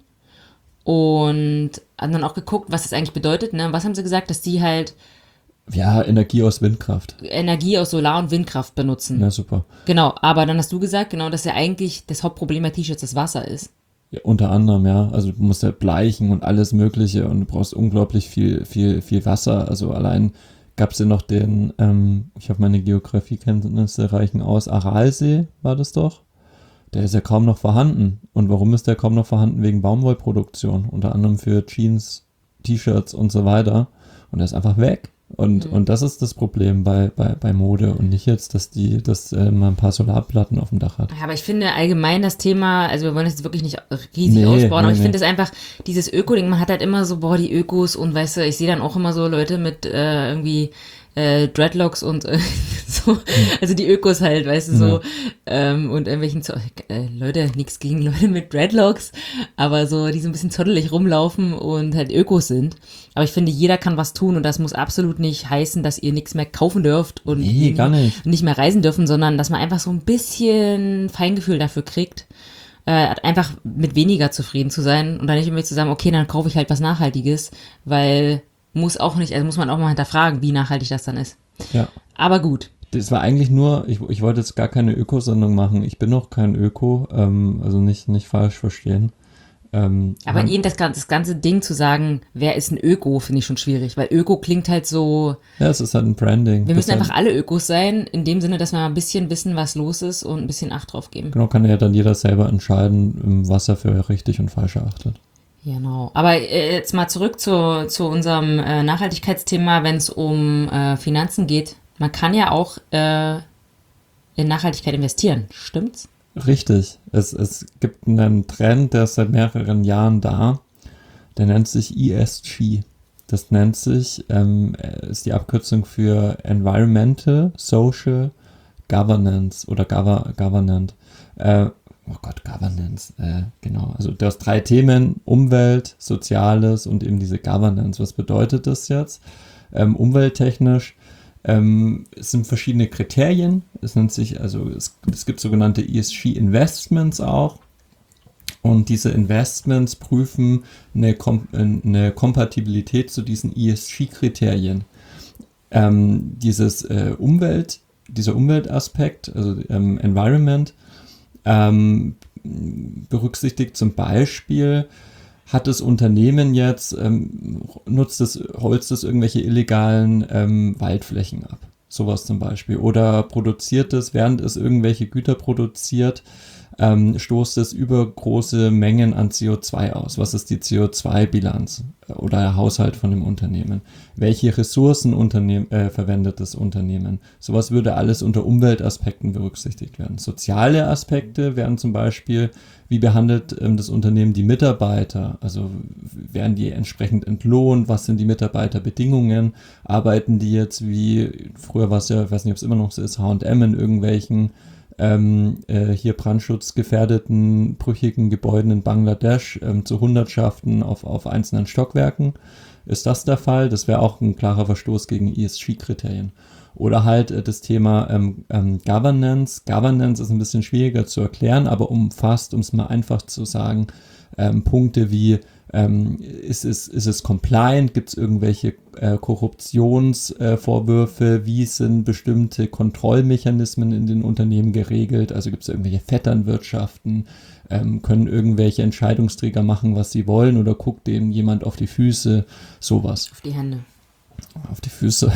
Und haben dann auch geguckt, was das eigentlich bedeutet, ne? Was haben sie gesagt, dass die halt ja, Energie aus Windkraft. Energie aus Solar- und Windkraft benutzen. Ja, super. Genau, aber dann hast du gesagt, genau, dass ja eigentlich das Hauptproblem bei T-Shirts das Wasser ist. Ja, unter anderem, ja. Also du musst ja bleichen und alles Mögliche und du brauchst unglaublich viel Wasser. Also allein gab es ja noch den, ich hoffe, meine Geografiekenntnisse reichen aus, Aralsee war das doch. Der ist ja kaum noch vorhanden. Und warum ist der kaum noch vorhanden? Wegen Baumwollproduktion. Unter anderem für Jeans, T-Shirts und so weiter. Und der ist einfach weg. Und das ist das Problem bei Mode und nicht jetzt, dass man ein paar Solarplatten auf dem Dach hat. Ja, aber ich finde allgemein das Thema, also wir wollen das jetzt wirklich nicht riesig ausbauen, aber ich finde es einfach, dieses Öko-Ding, man hat halt immer so, boah, die Ökos und weißt du, ich sehe dann auch immer so Leute mit irgendwie Dreadlocks und so, also die Ökos halt, weißt du, so, und irgendwelchen, Leute, nichts gegen Leute mit Dreadlocks, aber so, die so ein bisschen zottelig rumlaufen und halt Ökos sind. Aber ich finde, jeder kann was tun und das muss absolut nicht heißen, dass ihr nichts mehr kaufen dürft und gar nicht mehr reisen dürfen, sondern dass man einfach so ein bisschen Feingefühl dafür kriegt, einfach mit weniger zufrieden zu sein und dann nicht immer zu sagen, okay, dann kaufe ich halt was Nachhaltiges, weil muss man auch mal hinterfragen, wie nachhaltig das dann ist. Ja. Aber gut. Das war eigentlich nur, ich wollte jetzt gar keine Ökosendung machen. Ich bin noch kein Öko, also nicht falsch verstehen. Aber das ganze Ding zu sagen, wer ist ein Öko, finde ich schon schwierig, weil Öko klingt halt so. Ja, es ist halt ein Branding. Wir müssen einfach alle Ökos sein, in dem Sinne, dass wir mal ein bisschen wissen, was los ist und ein bisschen Acht drauf geben. Genau, kann ja dann jeder selber entscheiden, was er für richtig und falsch erachtet. Genau. Aber jetzt mal zurück zu unserem Nachhaltigkeitsthema, wenn es um Finanzen geht. Man kann ja auch in Nachhaltigkeit investieren. Stimmt's? Richtig. Es gibt einen Trend, der ist seit mehreren Jahren da. Der nennt sich ESG. Das nennt sich, ist die Abkürzung für Environmental, Social, Governance oder Governance. Governance, genau. Also du hast 3 Themen, Umwelt, Soziales und eben diese Governance. Was bedeutet das jetzt? Umwelttechnisch, es sind verschiedene Kriterien. Es nennt sich, also es gibt sogenannte ESG-Investments auch. Und diese Investments prüfen eine Kompatibilität zu diesen ESG-Kriterien. Dieser Umweltaspekt, also Environment, berücksichtigt zum Beispiel, hat das Unternehmen jetzt, holzt es irgendwelche illegalen Waldflächen ab. Sowas zum Beispiel. Oder produziert es, während es irgendwelche Güter produziert, stoßt es übergroße Mengen an CO2 aus. Was ist die CO2-Bilanz oder der Haushalt von dem Unternehmen? Welche Ressourcen verwendet das Unternehmen? Sowas würde alles unter Umweltaspekten berücksichtigt werden. Soziale Aspekte wären zum Beispiel, wie behandelt das Unternehmen die Mitarbeiter? Also werden die entsprechend entlohnt? Was sind die Mitarbeiterbedingungen? Arbeiten die jetzt wie, früher war es ja, ich weiß nicht, ob es immer noch so ist, H&M in irgendwelchen hier brandschutzgefährdeten, brüchigen Gebäuden in Bangladesch zu Hundertschaften auf einzelnen Stockwerken. Ist das der Fall? Das wäre auch ein klarer Verstoß gegen ESG-Kriterien. Oder halt das Thema Governance. Governance ist ein bisschen schwieriger zu erklären, aber umfasst, um es mal einfach zu sagen, Punkte wie ist es compliant? Gibt es irgendwelche Korruptionsvorwürfe? Wie sind bestimmte Kontrollmechanismen in den Unternehmen geregelt? Also gibt es irgendwelche Vetternwirtschaften? Können irgendwelche Entscheidungsträger machen, was sie wollen? Oder guckt denen jemand auf die Füße? Sowas. Auf die Hände. Auf die Füße.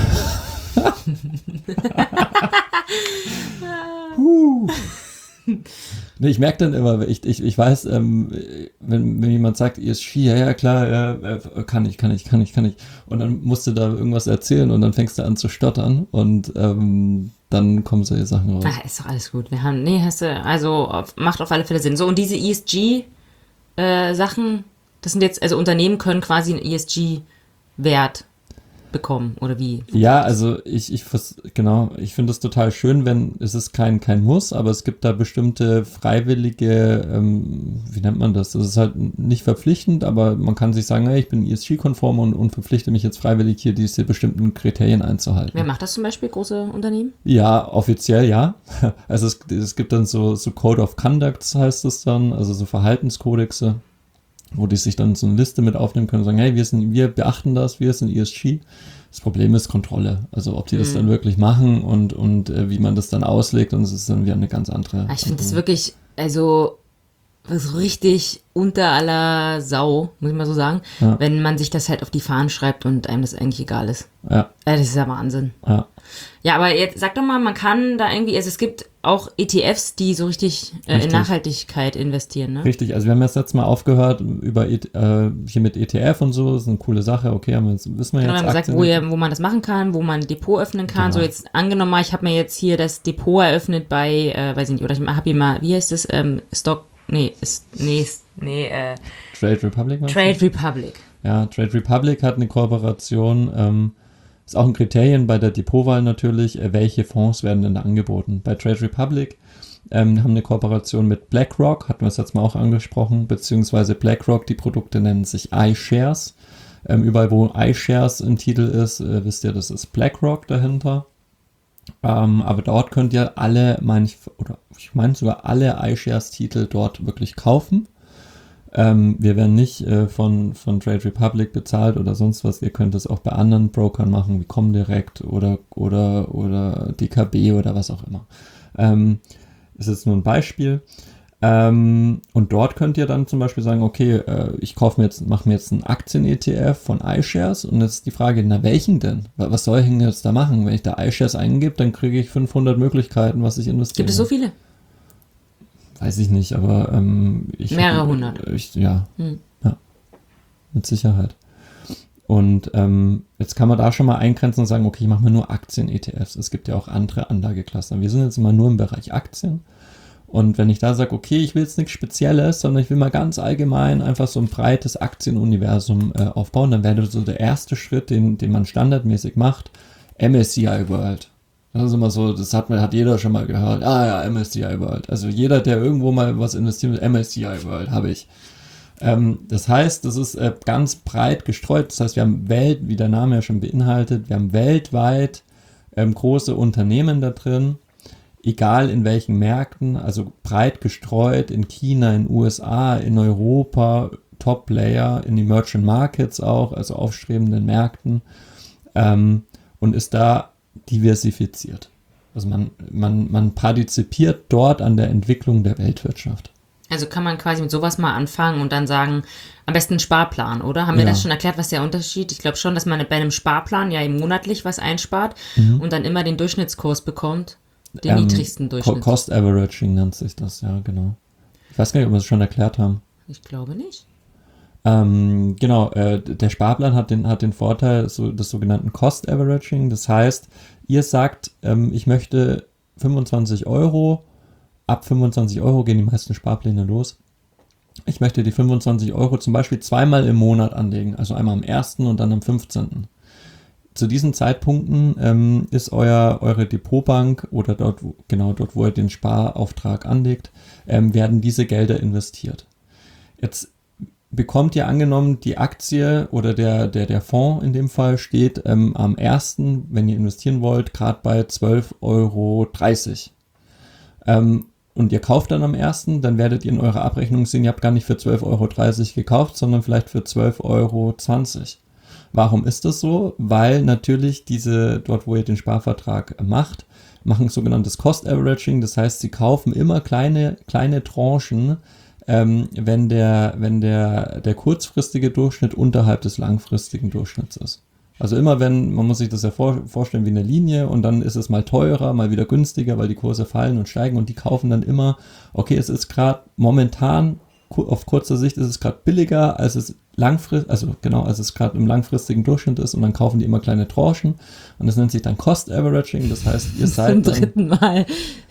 Nee, ich merke dann immer, ich weiß, wenn jemand sagt, ESG, ja klar, kann ich. Und dann musst du da irgendwas erzählen und dann fängst du an zu stottern und dann kommen solche Sachen raus. Ach, ist doch alles gut. Macht auf alle Fälle Sinn. So, und diese ESG-Sachen, das sind jetzt, also Unternehmen können quasi einen ESG-Wert bekommen, oder wie? Ja, also ich finde es total schön, es ist kein Muss, aber es gibt da bestimmte freiwillige, wie nennt man das? Das ist halt nicht verpflichtend, aber man kann sich sagen, hey, ich bin ESG-konform und verpflichte mich jetzt freiwillig hier diese bestimmten Kriterien einzuhalten. Wer macht das zum Beispiel, große Unternehmen? Ja, offiziell ja. Also es gibt dann so Code of Conducts heißt es dann, also so Verhaltenskodexe, wo die sich dann so eine Liste mit aufnehmen können und sagen, hey, wir beachten das, wir sind ESG. Das Problem ist Kontrolle. Also ob die das dann wirklich machen und wie man das dann auslegt, und es ist dann wieder eine ganz andere. Ich finde das wirklich, also so richtig unter aller Sau, muss ich mal so sagen, wenn man sich das halt auf die Fahnen schreibt und einem das eigentlich egal ist. Ja. Das ist ja Wahnsinn. Ja, aber jetzt sag doch mal, man kann da irgendwie, also es gibt auch ETFs, die so richtig in Nachhaltigkeit investieren, ne? Richtig, also wir haben jetzt Mal aufgehört hier mit ETF und so, das ist eine coole Sache, okay, wissen wir jetzt. Genau, wir haben gesagt, wo man das machen kann, wo man ein Depot öffnen kann. Genau. So jetzt angenommen mal, ich habe mir jetzt hier das Depot eröffnet bei, weiß ich nicht, oder ich habe hier mal, wie heißt das, Trade Republic? Trade Republic. Ja, Trade Republic hat eine Kooperation, ist auch ein Kriterium bei der Depotwahl natürlich, welche Fonds werden denn da angeboten. Bei Trade Republic haben eine Kooperation mit BlackRock, hatten wir es jetzt mal auch angesprochen, beziehungsweise BlackRock, die Produkte nennen sich iShares. Überall, wo iShares im Titel ist, wisst ihr, das ist BlackRock dahinter. Aber dort könnt ihr ich meine sogar alle iShares-Titel dort wirklich kaufen. Wir werden nicht von Trade Republic bezahlt oder sonst was. Ihr könnt es auch bei anderen Brokern machen, wie Comdirect oder DKB oder was auch immer. Ist jetzt nur ein Beispiel. Und dort könnt ihr dann zum Beispiel sagen, okay, ich mache mir jetzt einen Aktien-ETF von iShares und jetzt ist die Frage, na welchen denn? Was soll ich denn jetzt da machen? Wenn ich da iShares eingebe, dann kriege ich 500 Möglichkeiten, was ich investiere. Gibt es so viele? Weiß ich nicht, aber mehrere hundert. Ja, mit Sicherheit. Und jetzt kann man da schon mal eingrenzen und sagen, okay, ich mache mir nur Aktien-ETFs. Es gibt ja auch andere Anlageklassen. Wir sind jetzt mal nur im Bereich Aktien. Und wenn ich da sage, okay, ich will jetzt nichts Spezielles, sondern ich will mal ganz allgemein einfach so ein breites Aktienuniversum aufbauen, dann wäre so der erste Schritt, den man standardmäßig macht, MSCI World. Das ist immer so, das hat jeder schon mal gehört. Ah ja, MSCI World. Also jeder, der irgendwo mal was investiert, MSCI World habe ich. Das heißt, das ist ganz breit gestreut. Das heißt, wir haben wie der Name ja schon beinhaltet, wir haben weltweit große Unternehmen da drin, egal in welchen Märkten, also breit gestreut in China, in USA, in Europa, Top-Player, in Emerging Markets auch, also aufstrebenden Märkten, und ist da diversifiziert. Also man partizipiert dort an der Entwicklung der Weltwirtschaft. Also kann man quasi mit sowas mal anfangen und dann sagen, am besten einen Sparplan, oder? Haben wir das schon erklärt, was der Unterschied? Ich glaube schon, dass man bei einem Sparplan ja monatlich was einspart und dann immer den Durchschnittskurs bekommt, den niedrigsten Durchschnitt. Cost Averaging nennt sich das, ja, genau. Ich weiß gar nicht, ob wir es schon erklärt haben. Ich glaube nicht. Genau, der Sparplan hat den Vorteil des sogenannten Cost Averaging. Das heißt, ihr sagt, ich möchte 25 Euro, ab 25 Euro gehen die meisten Sparpläne los. Ich möchte die 25 Euro zum Beispiel zweimal im Monat anlegen, also einmal am 1. und dann am 15. Zu diesen Zeitpunkten ist eure Depotbank oder dort, wo ihr den Sparauftrag anlegt, werden diese Gelder investiert. Jetzt bekommt ihr angenommen, die Aktie oder der Fonds in dem Fall steht am 1., wenn ihr investieren wollt, gerade bei 12,30 Euro. Und ihr kauft dann am 1., dann werdet ihr in eurer Abrechnung sehen, ihr habt gar nicht für 12,30 Euro gekauft, sondern vielleicht für 12,20 Euro. Warum ist das so? Weil natürlich dort, wo ihr den Sparvertrag machen sogenanntes Cost Averaging, das heißt, sie kaufen immer kleine Tranchen, wenn der kurzfristige Durchschnitt unterhalb des langfristigen Durchschnitts ist. Also immer man muss sich das ja vorstellen wie eine Linie und dann ist es mal teurer, mal wieder günstiger, weil die Kurse fallen und steigen und die kaufen dann immer, okay, es ist gerade momentan, auf kurzer Sicht ist es gerade billiger, als es als es gerade im langfristigen Durchschnitt ist und dann kaufen die immer kleine Tranchen und das nennt sich dann Cost Averaging, das heißt, ihr seid zum dritten Mal.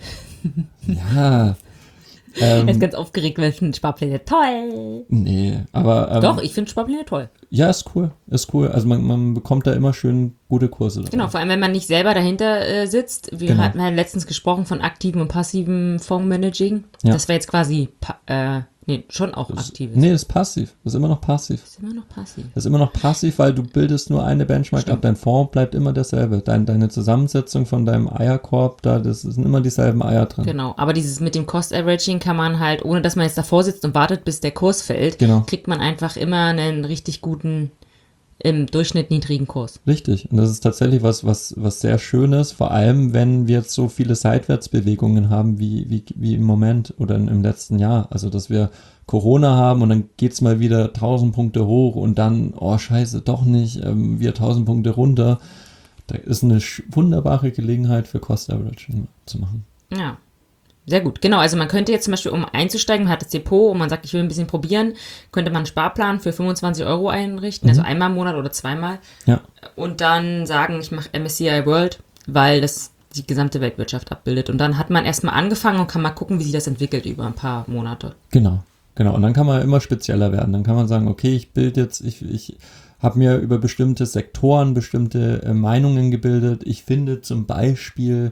Ja. Er ist ganz aufgeregt, weil ich finde Sparpläne toll. Nee, aber... Doch, ich finde Sparpläne toll. Ja, ist cool. Also man bekommt da immer schön gute Kurse dabei. Genau, vor allem, wenn man nicht selber dahinter sitzt. Wir hatten letztens gesprochen von aktivem und passivem Fondsmanaging. Ja. Das wäre jetzt quasi, schon auch aktives. Nee, das ist passiv. Das ist immer noch passiv. Das ist immer noch passiv, weil du bildest nur eine Benchmark ab. Dein Fonds bleibt immer derselbe. Deine Zusammensetzung von deinem Eierkorb, das sind immer dieselben Eier drin. Genau, aber dieses mit dem Cost Averaging kann man halt, ohne dass man jetzt davor sitzt und wartet, bis der Kurs fällt, kriegt man einfach immer einen richtig guten, im Durchschnitt niedrigen Kurs. Richtig. Und das ist tatsächlich was sehr Schönes, vor allem wenn wir jetzt so viele Seitwärtsbewegungen haben wie im Moment oder im letzten Jahr. Also dass wir Corona haben und dann geht's mal wieder 1000 Punkte hoch und dann, oh scheiße, doch nicht, wieder 1000 Punkte runter. Da ist eine wunderbare Gelegenheit für Cost Averaging zu machen. Ja. Sehr gut, genau. Also man könnte jetzt zum Beispiel, um einzusteigen, man hat das Depot und man sagt, ich will ein bisschen probieren, könnte man einen Sparplan für 25 Euro einrichten, also einmal im Monat oder zweimal. Ja. Und dann sagen, ich mache MSCI World, weil das die gesamte Weltwirtschaft abbildet. Und dann hat man erstmal angefangen und kann mal gucken, wie sich das entwickelt über ein paar Monate. Genau. Und dann kann man immer spezieller werden. Dann kann man sagen, okay, ich habe mir über bestimmte Sektoren bestimmte Meinungen gebildet. Ich finde zum Beispiel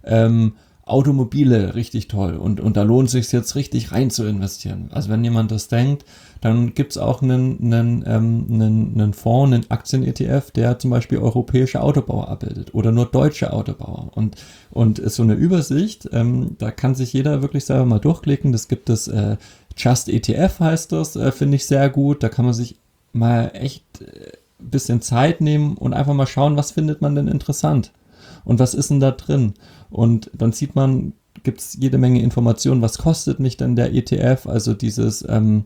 Automobile richtig toll und da lohnt es sich jetzt richtig rein zu investieren. Also wenn jemand das denkt, dann gibt es auch einen Fonds, einen Aktien-ETF, der zum Beispiel europäische Autobauer abbildet oder nur deutsche Autobauer. Und ist so eine Übersicht, da kann sich jeder wirklich selber mal durchklicken. Das gibt es, Just ETF heißt das, finde ich sehr gut. Da kann man sich mal echt ein bisschen Zeit nehmen und einfach mal schauen, was findet man denn interessant und was ist denn da drin. Und dann sieht man, gibt es jede Menge Informationen, was kostet mich denn der ETF, also dieses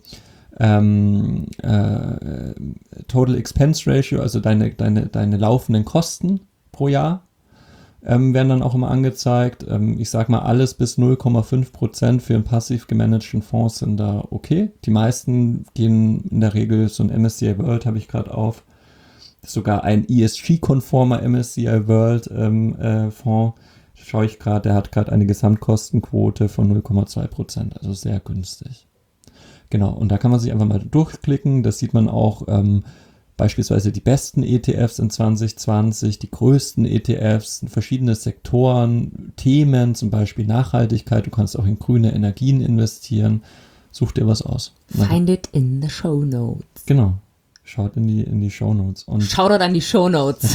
Total Expense Ratio, also deine laufenden Kosten pro Jahr, werden dann auch immer angezeigt. Ich sag mal, alles bis 0,5% für einen passiv gemanagten Fonds sind da okay. Die meisten gehen in der Regel, so ein MSCI World habe ich gerade auf, sogar ein ESG-konformer MSCI World Fonds schaue ich gerade, der hat gerade eine Gesamtkostenquote von 0,2%, also sehr günstig. Genau, und da kann man sich einfach mal durchklicken, da sieht man auch beispielsweise die besten ETFs in 2020, die größten ETFs, verschiedene Sektoren, Themen, zum Beispiel Nachhaltigkeit, du kannst auch in grüne Energien investieren, such dir was aus. Find it in the show notes. Genau, schaut in die Shownotes. Und Shoutout an die Show Notes.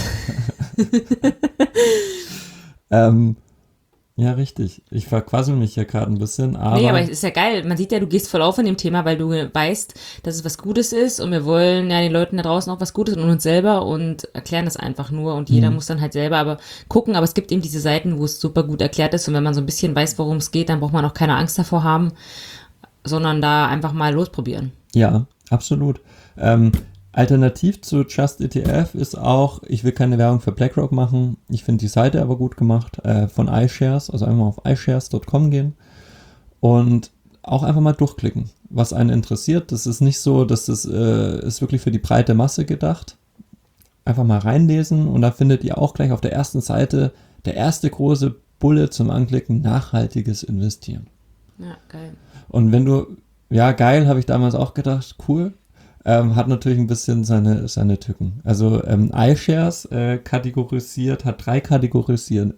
ja, richtig. Ich verquassel mich hier gerade ein bisschen, aber... Nee, aber es ist ja geil. Man sieht ja, du gehst voll auf in dem Thema, weil du weißt, dass es was Gutes ist und wir wollen ja den Leuten da draußen auch was Gutes und uns selber und erklären das einfach nur und jeder muss dann halt selber aber gucken, aber es gibt eben diese Seiten, wo es super gut erklärt ist und wenn man so ein bisschen weiß, worum es geht, dann braucht man auch keine Angst davor haben, sondern da einfach mal losprobieren. Ja, absolut. Alternativ zu Just ETF ist auch, ich will keine Werbung für BlackRock machen, ich finde die Seite aber gut gemacht, von iShares, also einfach auf iShares.com gehen und auch einfach mal durchklicken, was einen interessiert. Das ist nicht so, dass das ist wirklich für die breite Masse gedacht. Einfach mal reinlesen und da findet ihr auch gleich auf der ersten Seite der erste große Bullet zum Anklicken, nachhaltiges Investieren. Ja, geil. Und wenn du, ja geil, habe ich damals auch gedacht, cool, hat natürlich ein bisschen seine Tücken. Also iShares kategorisiert, hat drei Kategorien,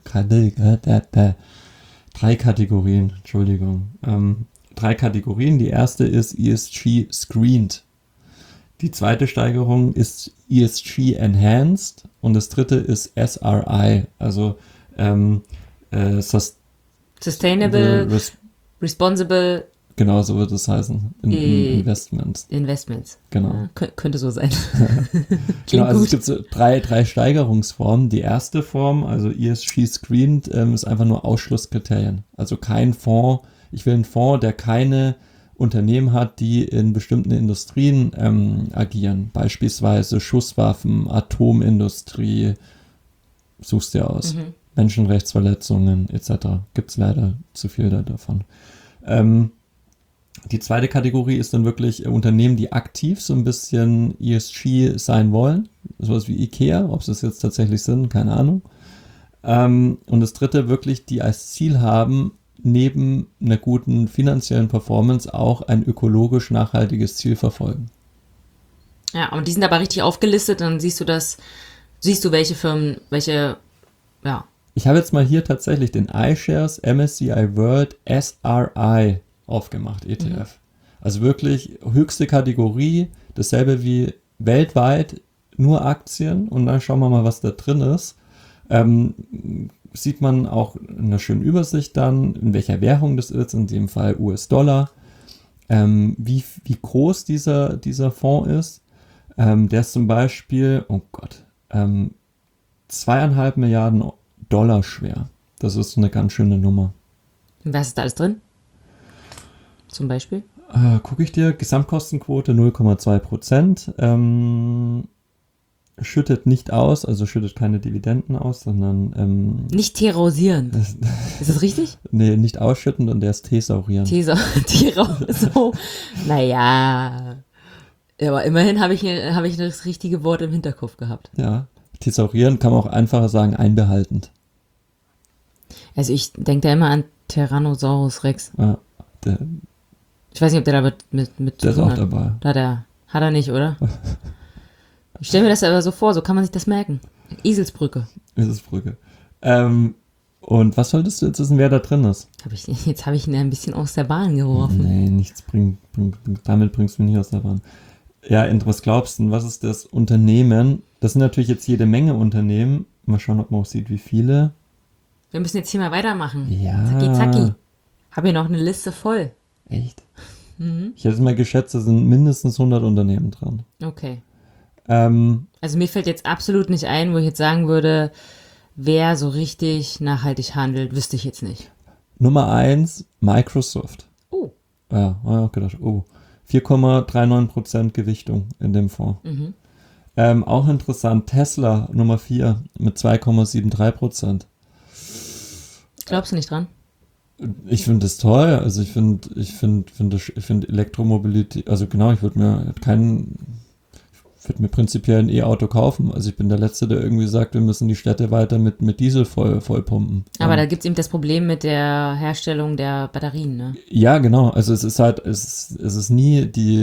Entschuldigung. Drei Kategorien. Die erste ist ESG Screened. Die zweite Steigerung ist ESG Enhanced und das dritte ist SRI, also Sustainable, Responsible Genau, so wird es heißen. Investments. Genau. Ja, könnte so sein. Genau, also es gibt so drei Steigerungsformen. Die erste Form, also ESG Screened, ist einfach nur Ausschlusskriterien. Also kein Fonds. Ich will einen Fonds, der keine Unternehmen hat, die in bestimmten Industrien agieren. Beispielsweise Schusswaffen, Atomindustrie. Suchst dir aus. Menschenrechtsverletzungen etc. Gibt es leider zu viel davon. Die zweite Kategorie ist dann wirklich Unternehmen, die aktiv so ein bisschen ESG sein wollen. Sowas wie Ikea, ob sie es jetzt tatsächlich sind, keine Ahnung. Und das dritte wirklich, die als Ziel haben, neben einer guten finanziellen Performance auch ein ökologisch nachhaltiges Ziel verfolgen. Ja, und die sind aber richtig aufgelistet, dann siehst du welche Firmen, ja. Ich habe jetzt mal hier tatsächlich den iShares MSCI World SRI aufgemacht, ETF. Also wirklich höchste Kategorie, dasselbe wie weltweit, nur Aktien und dann schauen wir mal, was da drin ist. Sieht man auch in einer schönen Übersicht dann, in welcher Währung das ist, in dem Fall US-Dollar, wie groß dieser Fonds ist. Der ist zum Beispiel, oh Gott, 2,5 Milliarden Dollar schwer. Das ist eine ganz schöne Nummer. Und was ist da alles drin? Zum Beispiel? Gucke ich dir, Gesamtkostenquote 0,2%. Schüttet nicht aus, also schüttet keine Dividenden aus, sondern... nicht terrorisieren. Ist das richtig? Nee, nicht ausschüttend und der ist thesaurieren. So. Naja. Aber immerhin habe ich das richtige Wort im Hinterkopf gehabt. Ja, thesaurieren kann man auch einfacher sagen, einbehaltend. Also ich denke da immer an Tyrannosaurus Rex. Ja, ich weiß nicht, ob der da mit der ist auch dabei. Hat er nicht, oder? Ich stelle mir das aber so vor, so kann man sich das merken. Eselsbrücke. Und was solltest du jetzt wissen, wer da drin ist? Jetzt habe ich ihn ein bisschen aus der Bahn geworfen. Nee, damit bringst du mich nicht aus der Bahn. Ja, was glaubst du, was ist das Unternehmen? Das sind natürlich jetzt jede Menge Unternehmen. Mal schauen, ob man auch sieht, wie viele. Wir müssen jetzt hier mal weitermachen. Ja. Zacki. Habe hier noch eine Liste voll. Echt? Ich hätte es mal geschätzt, da sind mindestens 100 Unternehmen dran. Okay. Also mir fällt jetzt absolut nicht ein, wo ich jetzt sagen würde, wer so richtig nachhaltig handelt, wüsste ich jetzt nicht. Nummer 1, Microsoft. Oh. Ja, habe ich auch gedacht, 4,39% Gewichtung in dem Fonds. Auch interessant, Tesla Nummer 4 mit 2,73%. Glaubst du nicht dran? Ich finde das toll, also ich finde Elektromobilität, also genau, ich würde mir würde mir prinzipiell ein E-Auto kaufen. Also ich bin der Letzte, der irgendwie sagt, wir müssen die Städte weiter mit Diesel vollpumpen. Aber da gibt es eben das Problem mit der Herstellung der Batterien, ne? Ja, genau. Also es ist halt, es ist nie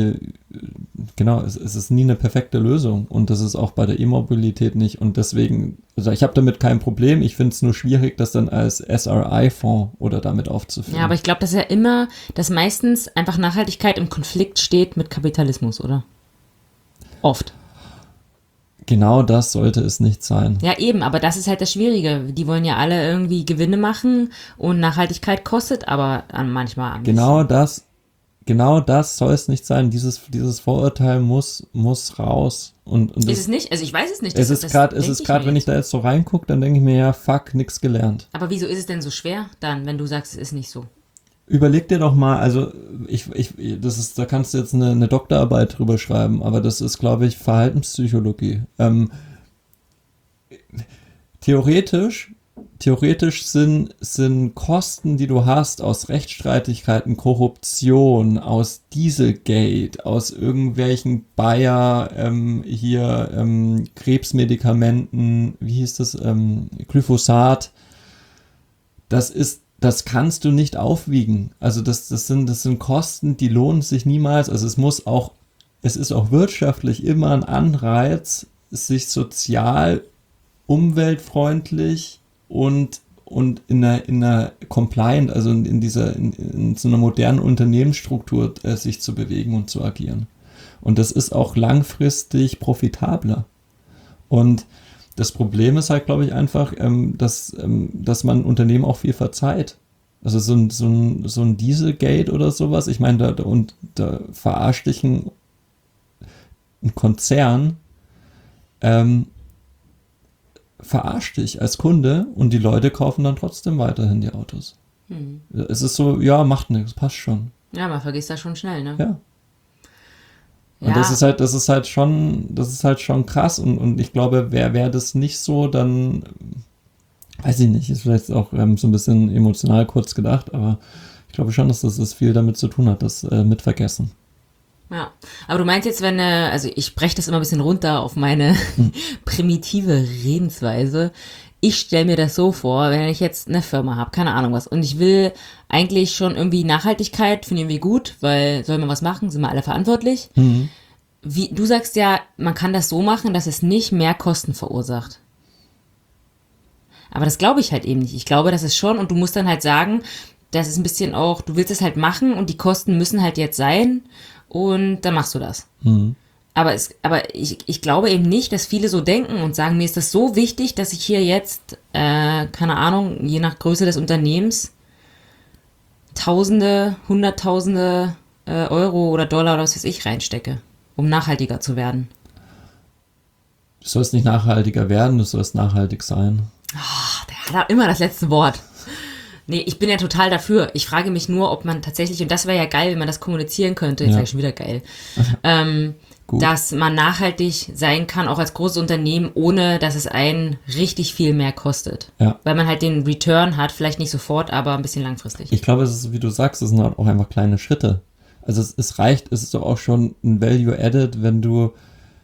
es ist nie eine perfekte Lösung. Und das ist auch bei der E-Mobilität nicht. Und deswegen, also ich habe damit kein Problem. Ich finde es nur schwierig, das dann als SRI-Fonds oder damit aufzuführen. Ja, aber ich glaube, das ist ja immer, dass meistens einfach Nachhaltigkeit im Konflikt steht mit Kapitalismus, oder? Oft. Genau das sollte es nicht sein. Ja, eben, aber das ist halt das Schwierige. Die wollen ja alle irgendwie Gewinne machen und Nachhaltigkeit kostet aber manchmal ein Genau das soll es nicht sein. Dieses Vorurteil muss raus. Und ist es nicht? Also ich weiß es nicht. Es ist gerade, wenn ich da jetzt so reingucke, dann denke ich mir, ja, fuck, nix gelernt. Aber wieso ist es denn so schwer dann, wenn du sagst, es ist nicht so? Überleg dir doch mal, also da kannst du jetzt eine Doktorarbeit drüber schreiben, aber das ist, glaube ich, Verhaltenspsychologie. Theoretisch sind Kosten, die du hast aus Rechtsstreitigkeiten, Korruption, aus Dieselgate, aus irgendwelchen Bayer Krebsmedikamenten, wie hieß das, Glyphosat, das kannst du nicht aufwiegen. Also das sind Kosten, die lohnen sich niemals. Also es ist auch wirtschaftlich immer ein Anreiz, sich sozial, umweltfreundlich und in einer Compliant, also in so einer modernen Unternehmensstruktur sich zu bewegen und zu agieren. Und das ist auch langfristig profitabler. Und das Problem ist halt, glaube ich, einfach, dass man Unternehmen auch viel verzeiht. Also so ein Dieselgate oder sowas, ich meine, da verarscht dich ein Konzern, verarscht dich als Kunde und die Leute kaufen dann trotzdem weiterhin die Autos. Es ist so, ja, macht nichts, passt schon. Ja, man vergisst das schon schnell, ne? Ja. Und Ja. das ist halt schon krass und ich glaube, wäre das nicht so, dann weiß ich nicht, ist vielleicht auch so ein bisschen emotional kurz gedacht, aber ich glaube schon, dass das viel damit zu tun hat, das mit vergessen. Ja, aber du meinst jetzt, also ich breche das immer ein bisschen runter auf meine primitive Redensweise. Ich stelle mir das so vor, wenn ich jetzt eine Firma habe, keine Ahnung was, und ich will eigentlich schon irgendwie Nachhaltigkeit, finde ich irgendwie gut, weil soll man was machen, sind wir alle verantwortlich. Wie, du sagst ja, man kann das so machen, dass es nicht mehr Kosten verursacht. Aber das glaube ich halt eben nicht. Ich glaube, das ist schon, und du musst dann halt sagen, das ist ein bisschen auch, du willst es halt machen und die Kosten müssen halt jetzt sein und dann machst du das. Aber ich glaube eben nicht, dass viele so denken und sagen, mir ist das so wichtig, dass ich hier jetzt, keine Ahnung, je nach Größe des Unternehmens, Tausende, Hunderttausende Euro oder Dollar oder was weiß ich reinstecke, um nachhaltiger zu werden. Du sollst nicht nachhaltiger werden, du sollst nachhaltig sein. Der hat immer das letzte Wort. Nee, ich bin ja total dafür. Ich frage mich nur, ob man tatsächlich, und das wäre ja geil, wenn man das kommunizieren könnte, jetzt sage ich schon wieder geil, dass man nachhaltig sein kann, auch als großes Unternehmen, ohne dass es einen richtig viel mehr kostet. Ja. Weil man halt den Return hat, vielleicht nicht sofort, aber ein bisschen langfristig. Ich glaube, es ist, wie du sagst, es sind halt auch einfach kleine Schritte. Also es ist doch auch schon ein Value Added, wenn du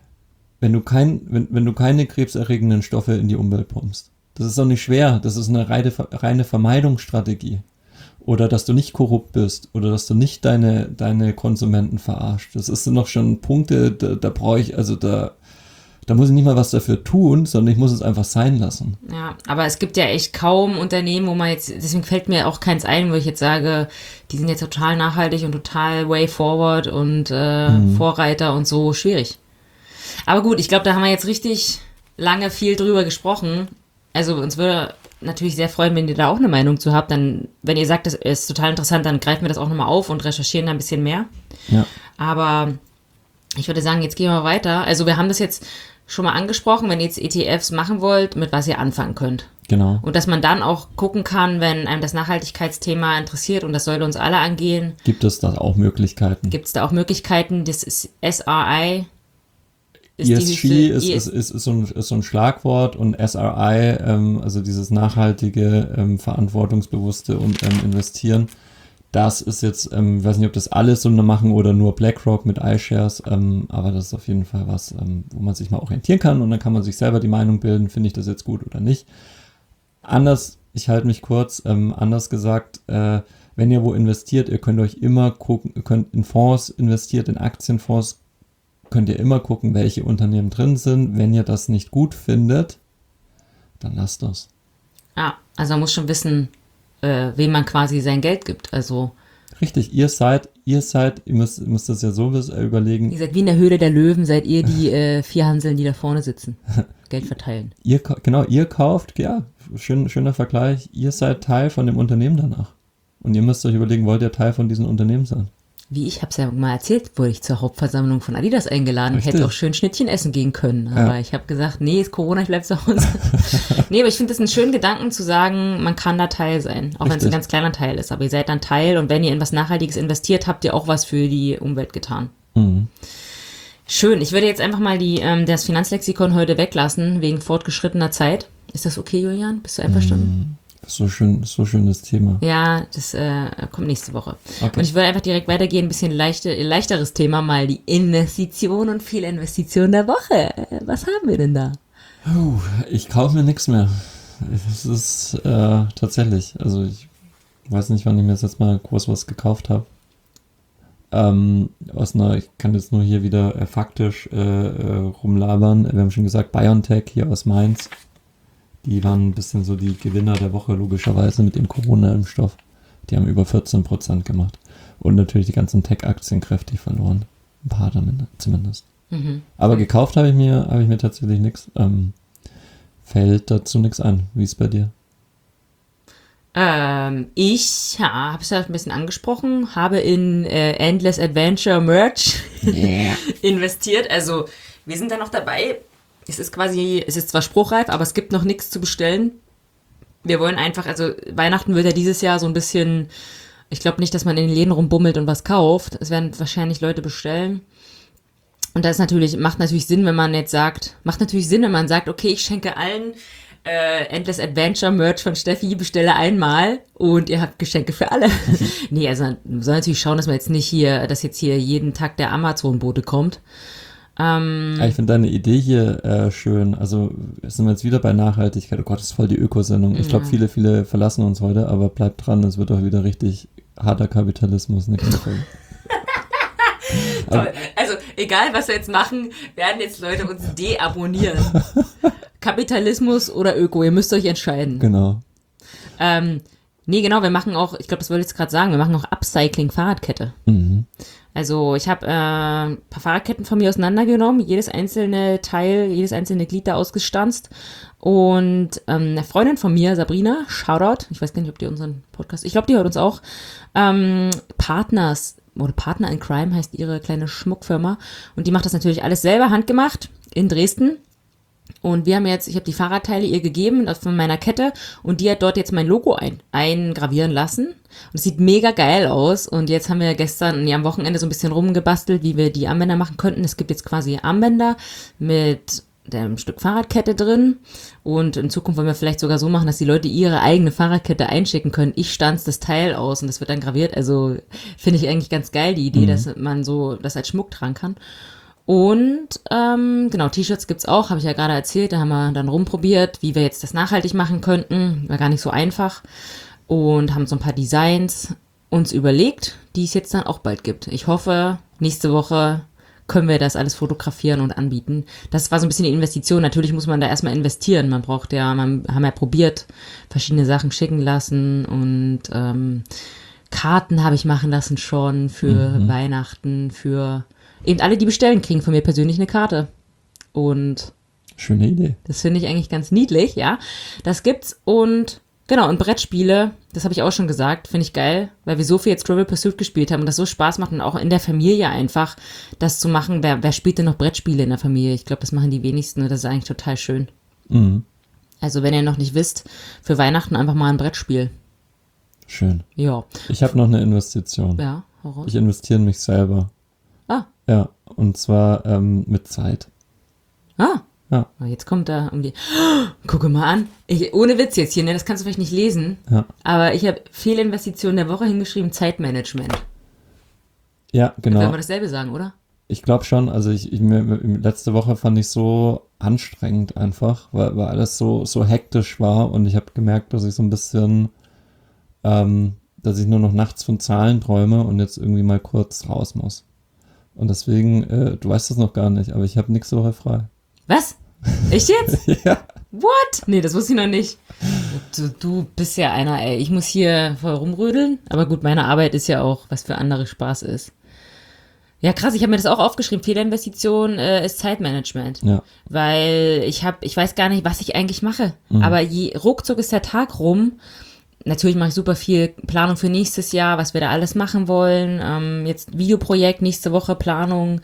keine krebserregenden Stoffe in die Umwelt pumpst. Das ist doch nicht schwer. Das ist eine reine Vermeidungsstrategie. Oder dass du nicht korrupt bist. Oder dass du nicht deine Konsumenten verarscht. Das sind noch schon Punkte, da brauche ich, also da muss ich nicht mal was dafür tun, sondern ich muss es einfach sein lassen. Ja, aber es gibt ja echt kaum Unternehmen, wo man jetzt, deswegen fällt mir auch keins ein, wo ich jetzt sage, die sind jetzt total nachhaltig und total way forward und Vorreiter und so, schwierig. Aber gut, ich glaube, da haben wir jetzt richtig lange viel drüber gesprochen. Also uns würde natürlich sehr freuen, wenn ihr da auch eine Meinung zu habt. Dann, wenn ihr sagt, das ist total interessant, dann greifen wir das auch nochmal auf und recherchieren da ein bisschen mehr. Ja. Aber ich würde sagen, jetzt gehen wir weiter. Also wir haben das jetzt schon mal angesprochen, wenn ihr jetzt ETFs machen wollt, mit was ihr anfangen könnt. Genau. Und dass man dann auch gucken kann, wenn einem das Nachhaltigkeitsthema interessiert und das sollte uns alle angehen. Gibt es da auch Möglichkeiten? Gibt es da auch Möglichkeiten? Das ist SRI. ESG ist so ein Schlagwort und SRI, also dieses nachhaltige, verantwortungsbewusste und Investieren, Das ist jetzt, weiß nicht, ob das alles so machen oder nur BlackRock mit iShares, aber das ist auf jeden Fall was, wo man sich mal orientieren kann und dann kann man sich selber die Meinung bilden, finde ich das jetzt gut oder nicht. Anders, ich halte mich kurz, anders gesagt, wenn ihr wo investiert, ihr könnt euch immer gucken, ihr könnt in Fonds investiert, in Aktienfonds, könnt ihr immer gucken, welche Unternehmen drin sind. Wenn ihr das nicht gut findet, dann lasst das. Ja, also man muss schon wissen, wem man quasi sein Geld gibt. Also Richtig, ihr müsst das ja so überlegen. ihr seid wie in der Höhle der Löwen, seid ihr die 4 Hanseln, die da vorne sitzen. Geld verteilen. Ihr kauft, ja, schöner Vergleich, ihr seid Teil von dem Unternehmen danach. Und ihr müsst euch überlegen, wollt ihr Teil von diesem Unternehmen sein? Wie ich hab's ja mal erzählt, wurde ich zur Hauptversammlung von Adidas eingeladen. Richtig. Hätte auch schön Schnittchen essen gehen können. Aber ich habe gesagt, nee, ist Corona, ich bleib zu Hause. Nee, aber ich finde das einen schönen Gedanken zu sagen, man kann da Teil sein. Auch wenn es Richtig. ein ganz kleiner Teil ist. Aber ihr seid dann Teil und wenn ihr in was Nachhaltiges investiert, habt ihr auch was für die Umwelt getan. Mhm. Schön, ich würde jetzt einfach mal das Finanzlexikon heute weglassen, wegen fortgeschrittener Zeit. Ist das okay, Julian? Bist du einverstanden? So schönes Thema. Ja, das kommt nächste Woche. Okay. Und ich würde einfach direkt weitergehen, ein bisschen leichteres Thema, mal die Investition und Fehlinvestition der Woche. Was haben wir denn da? Ich kaufe mir nichts mehr. Es ist tatsächlich, also ich weiß nicht, wann ich mir das jetzt mal groß was gekauft habe. Ich kann jetzt nur hier wieder faktisch rumlabern. Wir haben schon gesagt, BioNTech hier aus Mainz. Die waren ein bisschen so die Gewinner der Woche, logischerweise, mit dem Corona-Impfstoff. Die haben über 14% gemacht. Und natürlich die ganzen Tech-Aktien kräftig verloren. Ein paar zumindest. Mhm. Aber gekauft habe ich mir tatsächlich nichts. Fällt dazu nichts ein. Wie ist es bei dir? Ich habe es ja ein bisschen angesprochen, habe in Endless Adventure Merch investiert. Also wir sind da noch dabei. Es ist zwar spruchreif, aber es gibt noch nichts zu bestellen. Wir wollen einfach, also Weihnachten wird ja dieses Jahr so ein bisschen, ich glaube nicht, dass man in den Läden rumbummelt und was kauft. Es werden wahrscheinlich Leute bestellen. Und das macht natürlich Sinn, wenn man sagt, okay, ich schenke allen Endless Adventure Merch von Steffi, bestelle einmal und ihr habt Geschenke für alle. Nee, also man soll natürlich schauen, dass man jetzt nicht dass jetzt hier jeden Tag der Amazon-Bote kommt. Ich finde deine Idee hier schön. Also sind wir jetzt wieder bei Nachhaltigkeit. Oh Gott, das ist voll die Ökosendung. Ich glaube, viele verlassen uns heute, aber bleibt dran, es wird auch wieder richtig harter Kapitalismus. Toll. Also egal, was wir jetzt machen, werden jetzt Leute uns deabonnieren. Kapitalismus oder Öko, ihr müsst euch entscheiden. Genau. Nee, genau, wir machen auch, ich glaube, das wollte ich jetzt gerade sagen, wir machen auch Upcycling-Fahrradkette. Mhm. Also ich habe ein paar Fahrradketten von mir auseinandergenommen, jedes einzelne Glied da ausgestanzt. Und eine Freundin von mir, Sabrina, Shoutout, ich weiß gar nicht, ob die unseren Podcast, ich glaube, die hört uns auch, Partner in Crime heißt ihre kleine Schmuckfirma. Und die macht das natürlich alles selber, handgemacht, in Dresden. Und ich habe die Fahrradteile ihr gegeben von meiner Kette und die hat dort jetzt mein Logo eingravieren lassen. Und es sieht mega geil aus. Und jetzt haben wir am Wochenende so ein bisschen rumgebastelt, wie wir die Armbänder machen könnten. Es gibt jetzt quasi Armbänder mit einem Stück Fahrradkette drin. Und in Zukunft wollen wir vielleicht sogar so machen, dass die Leute ihre eigene Fahrradkette einschicken können. Ich stanze das Teil aus und das wird dann graviert. Also finde ich eigentlich ganz geil, die Idee, dass man so das als Schmuck tragen kann. Und genau, T-Shirts gibt's auch, habe ich ja gerade erzählt. Da haben wir dann rumprobiert, wie wir jetzt das nachhaltig machen könnten. War gar nicht so einfach. Und haben so ein paar Designs uns überlegt, die es jetzt dann auch bald gibt. Ich hoffe, nächste Woche können wir das alles fotografieren und anbieten. Das war so ein bisschen die Investition. Natürlich muss man da erstmal investieren. Man haben ja probiert, verschiedene Sachen schicken lassen und Karten habe ich machen lassen schon für Weihnachten, für eben alle, die bestellen, kriegen von mir persönlich eine Karte. Und schöne Idee. Das finde ich eigentlich ganz niedlich, ja. Das gibt's und genau, und Brettspiele, das habe ich auch schon gesagt, finde ich geil, weil wir so viel jetzt Trivial Pursuit gespielt haben und das so Spaß macht und auch in der Familie einfach das zu machen. Wer spielt denn noch Brettspiele in der Familie? Ich glaube, das machen die wenigsten und das ist eigentlich total schön. Mhm. Also wenn ihr noch nicht wisst, für Weihnachten einfach mal ein Brettspiel. Schön. Ja. Ich habe noch eine Investition. Ja, heraus. Ich investiere in mich selber. Ah. Ja, und zwar mit Zeit. Ah, Ja. Jetzt kommt da um die. Gucke mal an. Ohne Witz jetzt hier, ne? Das kannst du vielleicht nicht lesen. Ja. Aber ich habe Fehlinvestitionen der Woche hingeschrieben, Zeitmanagement. Ja, genau. Können wir dasselbe sagen, oder? Ich glaube schon, also letzte Woche fand ich so anstrengend einfach, weil alles so hektisch war und ich habe gemerkt, dass ich so ein bisschen, dass ich nur noch nachts von Zahlen träume und jetzt irgendwie mal kurz raus muss. Und deswegen, du weißt das noch gar nicht, aber ich habe nächste Woche frei. Was? Echt jetzt? Ja. What? Nee, das wusste ich noch nicht. Du bist ja einer, ey. Ich muss hier voll rumrödeln. Aber gut, meine Arbeit ist ja auch, was für andere Spaß ist. Ja, krass, ich habe mir das auch aufgeschrieben. Fehlerinvestition ist Zeitmanagement. Ja. Weil ich weiß gar nicht, was ich eigentlich mache. Aber ruckzuck ist der Tag rum. Natürlich mache ich super viel Planung für nächstes Jahr, was wir da alles machen wollen. Jetzt Videoprojekt, nächste Woche Planung.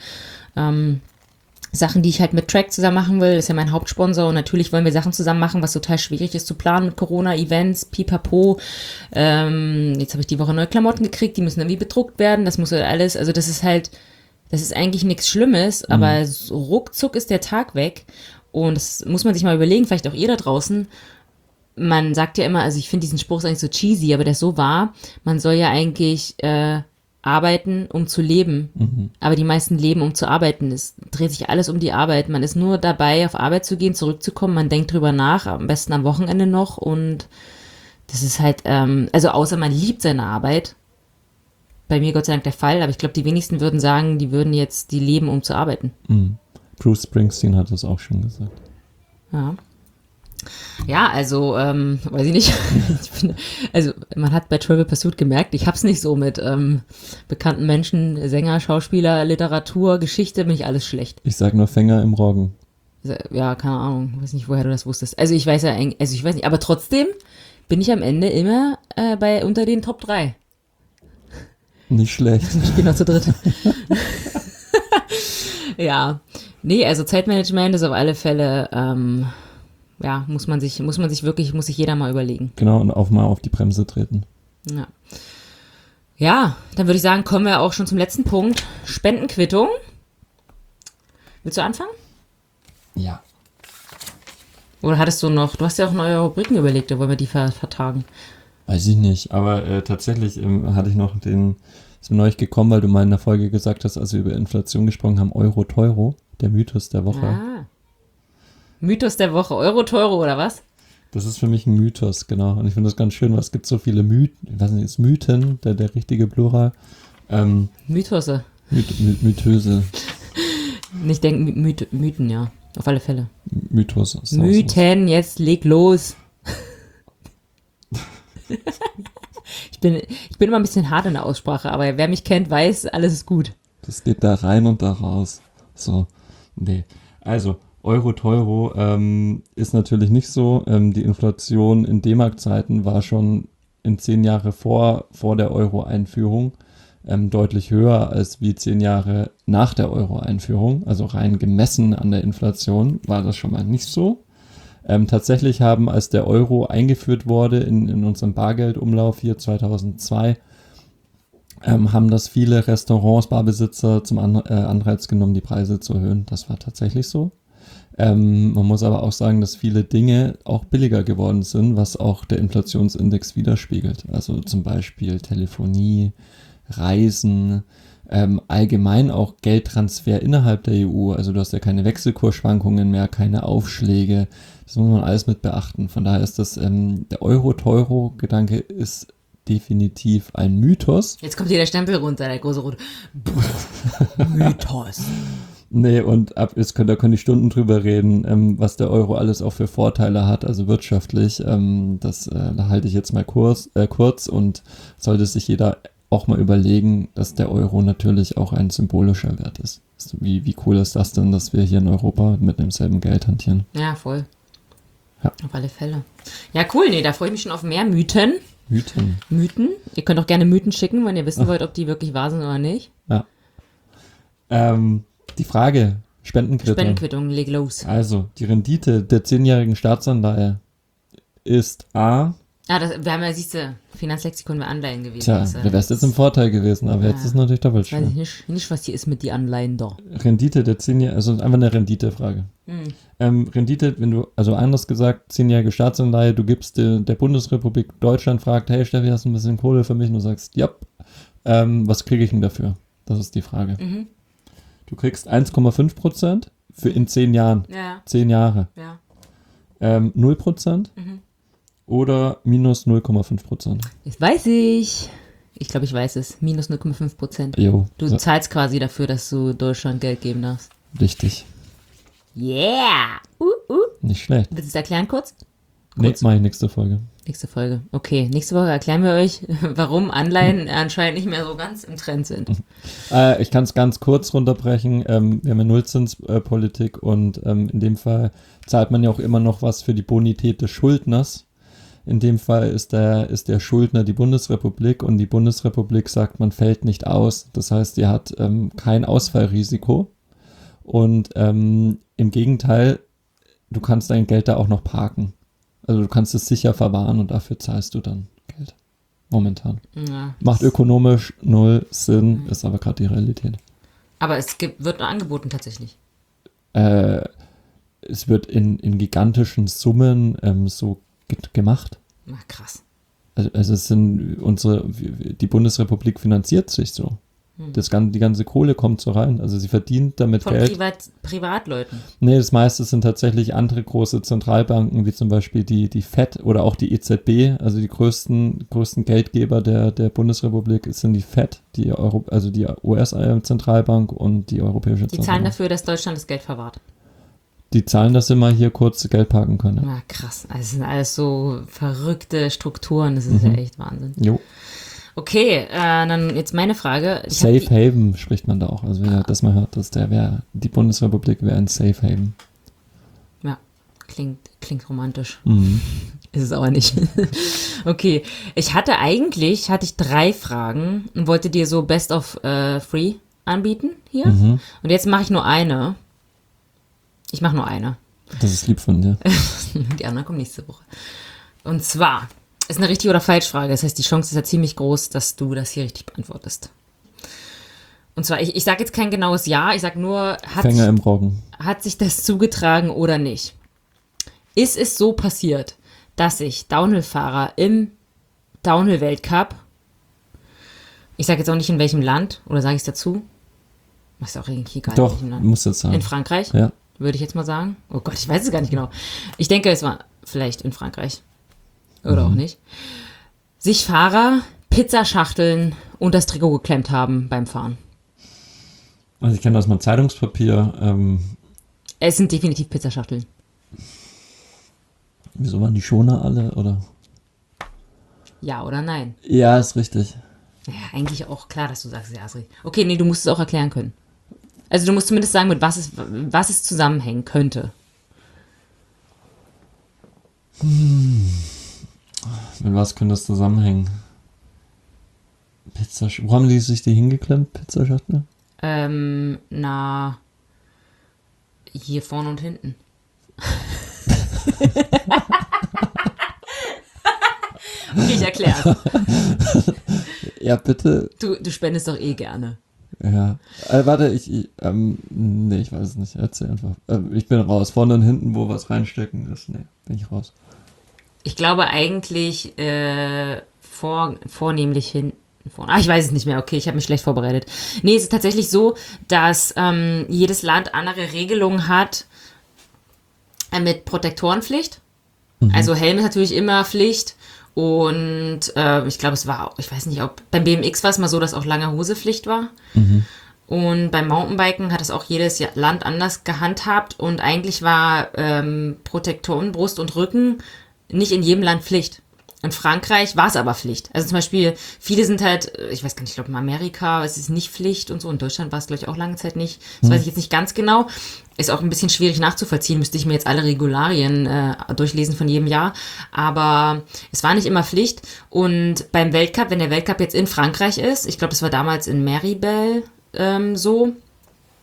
Sachen, die ich halt mit Track zusammen machen will, ist ja mein Hauptsponsor und natürlich wollen wir Sachen zusammen machen, was total schwierig ist zu planen mit Corona, Events, pipapo. Jetzt habe ich die Woche neue Klamotten gekriegt, die müssen irgendwie bedruckt werden, das muss ja alles, also das ist eigentlich nichts Schlimmes, aber so ruckzuck ist der Tag weg und das muss man sich mal überlegen, vielleicht auch ihr da draußen. Man sagt ja immer, also ich finde diesen Spruch eigentlich so cheesy, aber der ist so wahr, man soll ja eigentlich arbeiten, um zu leben. Aber die meisten leben, um zu arbeiten. Es dreht sich alles um die Arbeit. Man ist nur dabei, auf Arbeit zu gehen, zurückzukommen. Man denkt drüber nach, am besten am Wochenende noch. Und das ist halt, also außer man liebt seine Arbeit. Bei mir Gott sei Dank der Fall. Aber ich glaube, die wenigsten würden sagen, die leben, um zu arbeiten. Bruce Springsteen hat das auch schon gesagt. Ja. Ja, also, weiß ich nicht. Also, man hat bei Trivial Pursuit gemerkt, ich hab's nicht so mit bekannten Menschen, Sänger, Schauspieler, Literatur, Geschichte, bin ich alles schlecht. Ich sag nur Fänger im Roggen. Ja, keine Ahnung, weiß nicht, woher du das wusstest. Also, ich weiß nicht, aber trotzdem bin ich am Ende immer unter den Top 3. Nicht schlecht. Ich bin noch zu dritt. Ja, nee, also Zeitmanagement ist auf alle Fälle, ja, muss sich jeder mal überlegen. Genau, und auch mal auf die Bremse treten. Ja. Ja, dann würde ich sagen, kommen wir auch schon zum letzten Punkt. Spendenquittung. Willst du anfangen? Ja. Oder hattest du hast ja auch neue Rubriken überlegt, da wollen wir die vertagen. Weiß ich nicht, aber tatsächlich hatte ich noch ist mir neulich gekommen, weil du mal in der Folge gesagt hast, als wir über Inflation gesprochen haben, Euro-Teuro, der Mythos der Woche. Ah. Mythos der Woche, Euro-Teuro oder was? Das ist für mich ein Mythos, genau. Und ich finde das ganz schön, weil es gibt so viele Mythen, ich weiß nicht, ist Mythen, der richtige Plural. Mythose. Mythöse. Ich denke Mythen, ja. Auf alle Fälle. Mythos. Mythen, jetzt leg los. Ich bin immer ein bisschen hart in der Aussprache, aber wer mich kennt, weiß, alles ist gut. Das geht da rein und da raus. So, nee. Also, Euro-Teuro ist natürlich nicht so. Die Inflation in D-Mark-Zeiten war schon in 10 Jahre vor der Euro-Einführung deutlich höher als wie 10 Jahre nach der Euro-Einführung. Also rein gemessen an der Inflation war das schon mal nicht so. Tatsächlich haben, als der Euro eingeführt wurde in unserem Bargeldumlauf hier 2002, haben das viele Restaurants, Barbesitzer zum Anreiz genommen, die Preise zu erhöhen. Das war tatsächlich so. Man muss aber auch sagen, dass viele Dinge auch billiger geworden sind, was auch der Inflationsindex widerspiegelt. Also zum Beispiel Telefonie, Reisen, allgemein auch Geldtransfer innerhalb der EU. Also du hast ja keine Wechselkursschwankungen mehr, keine Aufschläge. Das muss man alles mit beachten. Von daher ist das, der Euro-Teuro-Gedanke ist definitiv ein Mythos. Jetzt kommt hier der Stempel runter, der große Rote. Mythos. Nee, und da können ich Stunden drüber reden, was der Euro alles auch für Vorteile hat, also wirtschaftlich. Da halte ich jetzt mal kurz und sollte sich jeder auch mal überlegen, dass der Euro natürlich auch ein symbolischer Wert ist. Wie cool ist das denn, dass wir hier in Europa mit demselben Geld hantieren? Ja, voll. Ja. Auf alle Fälle. Ja, cool. Nee, da freue ich mich schon auf mehr Mythen. Mythen. Ihr könnt auch gerne Mythen schicken, wenn ihr wissen wollt, ob die wirklich wahr sind oder nicht. Ja. Die Frage, Spendenquittung, leg los. Also, die Rendite der 10-jährigen Staatsanleihe ist A, Wir haben ja, siehst du, Finanzlexikon wäre Anleihen gewesen. Tja, Das, da wärst jetzt im Vorteil gewesen, aber jetzt ist es natürlich doppelt weiß schwer. ich nicht, was hier ist mit die Anleihen da. Rendite der 10 Jahre, also einfach eine Renditefrage. Rendite, wenn du, also anders gesagt, 10-jährige Staatsanleihe, du gibst der Bundesrepublik Deutschland, fragt, hey Steffi, hast du ein bisschen Kohle für mich? Und du sagst, ja. Was kriege ich denn dafür? Das ist die Frage. Du kriegst 1,5% für in 10 Jahren. Ja. 10 Jahre. Ja. 0% oder minus 0,5%. Das weiß ich. Ich glaube, ich weiß es. Minus 0,5%. Jo, Du zahlst quasi dafür, dass du Deutschland Geld geben darfst. richtig. Yeah! Nicht schlecht. Willst du es erklären kurz? Nee, mach ich nächste Folge. Nächste Folge. Okay, nächste Woche erklären wir euch, warum Anleihen anscheinend nicht mehr so ganz im Trend sind. Ich kann es ganz kurz runterbrechen. Wir haben ja Nullzinspolitik und in dem Fall zahlt man ja auch immer noch was für die Bonität des Schuldners. In dem Fall ist der Schuldner die Bundesrepublik und die Bundesrepublik sagt, man fällt nicht aus. Das heißt, die hat kein Ausfallrisiko und im Gegenteil, du kannst dein Geld da auch noch parken. Also du kannst es sicher verwahren und dafür zahlst du dann Geld. Momentan. Ja. Macht ökonomisch null Sinn, ist aber gerade die Realität. Aber wird noch angeboten tatsächlich. Es wird in gigantischen Summen so gemacht. Na, krass. Also es sind die Bundesrepublik finanziert sich so. Die ganze Kohle kommt so rein. Also sie verdient damit Von Geld. Privatleuten. Nee, das meiste sind tatsächlich andere große Zentralbanken, wie zum Beispiel die FED oder auch die EZB. Also die größten Geldgeber der Bundesrepublik sind die FED, die US-Zentralbank und die Europäische Die Zentralbank. zahlen dafür, dass Deutschland das Geld verwahrt. Die zahlen, dass sie mal hier kurz Geld parken können. Na, krass. Also es sind alles so verrückte Strukturen. Das ist ja echt Wahnsinn. Jo. Okay, dann jetzt meine Frage. Safe Haven spricht man da auch. Also wenn ihr das mal hört, die Bundesrepublik wäre ein Safe Haven. Ja, klingt romantisch. Mhm. Ist es aber nicht. Okay, ich hatte 3 Fragen und wollte dir so Best of 3 anbieten hier. Und jetzt mache ich nur eine. Ich mache nur eine. Das ist lieb von dir. Die andere kommt nächste Woche. Und zwar ist eine richtig oder falsch Frage. Das heißt, die Chance ist ja ziemlich groß, dass du das hier richtig beantwortest. Und zwar, ich sage jetzt kein genaues Ja, ich sage nur, Fänger im Roggen. hat sich das zugetragen oder nicht? Ist es so passiert, dass sich Downhill-Fahrer im Downhill-Weltcup, ich sage jetzt auch nicht in welchem Land, oder sage ich es dazu? Ist auch irgendwie egal. Doch, in welchem Land. muss jetzt sagen. In Frankreich? Ja. Würde ich jetzt mal sagen. Oh Gott, ich weiß es gar nicht genau. Ich denke, es war vielleicht in Frankreich. Oder auch nicht. Sich Fahrer Pizzaschachteln und das Trikot geklemmt haben beim Fahren. Also ich kenne das mal Zeitungspapier. Es sind definitiv Pizzaschachteln. Wieso waren die Schoner alle, oder? Ja oder nein? Ja, ist richtig. Ja, eigentlich auch klar, dass du sagst, ja, ist richtig. Okay, nee, du musst es auch erklären können. Also du musst zumindest sagen, mit was es zusammenhängen könnte. Mit was könnte das zusammenhängen? Wo haben die sich die hingeklemmt, Pizzaschachtel? Hier vorne und hinten. Okay, ich erkläre. Ja, bitte. Du spendest doch eh gerne. Ja. Warte, nee, ich weiß es nicht. Erzähl einfach. Ich bin raus. Vorne und hinten, wo was reinstecken ist. Nee, bin ich raus. Ich glaube eigentlich vornehmlich hinten. Ich weiß es nicht mehr. Okay, ich habe mich schlecht vorbereitet. Nee, es ist tatsächlich so, dass jedes Land andere Regelungen hat mit Protektorenpflicht. Also Helm ist natürlich immer Pflicht. Und ich glaube, ich weiß nicht, ob beim BMX war es mal so, dass auch lange Hose Pflicht war. Und beim Mountainbiken hat es auch jedes Land anders gehandhabt. Und eigentlich war Protektoren, Brust und Rücken nicht in jedem Land Pflicht. In Frankreich war es aber Pflicht. Also zum Beispiel, viele sind halt, ich weiß gar nicht, ich glaube in Amerika ist es nicht Pflicht und so. In Deutschland war es, glaube ich, auch lange Zeit nicht. Das weiß ich jetzt nicht ganz genau. Ist auch ein bisschen schwierig nachzuvollziehen. Müsste ich mir jetzt alle Regularien durchlesen von jedem Jahr. Aber es war nicht immer Pflicht. Und beim Weltcup, wenn der Weltcup jetzt in Frankreich ist, ich glaube, das war damals in Meribel so,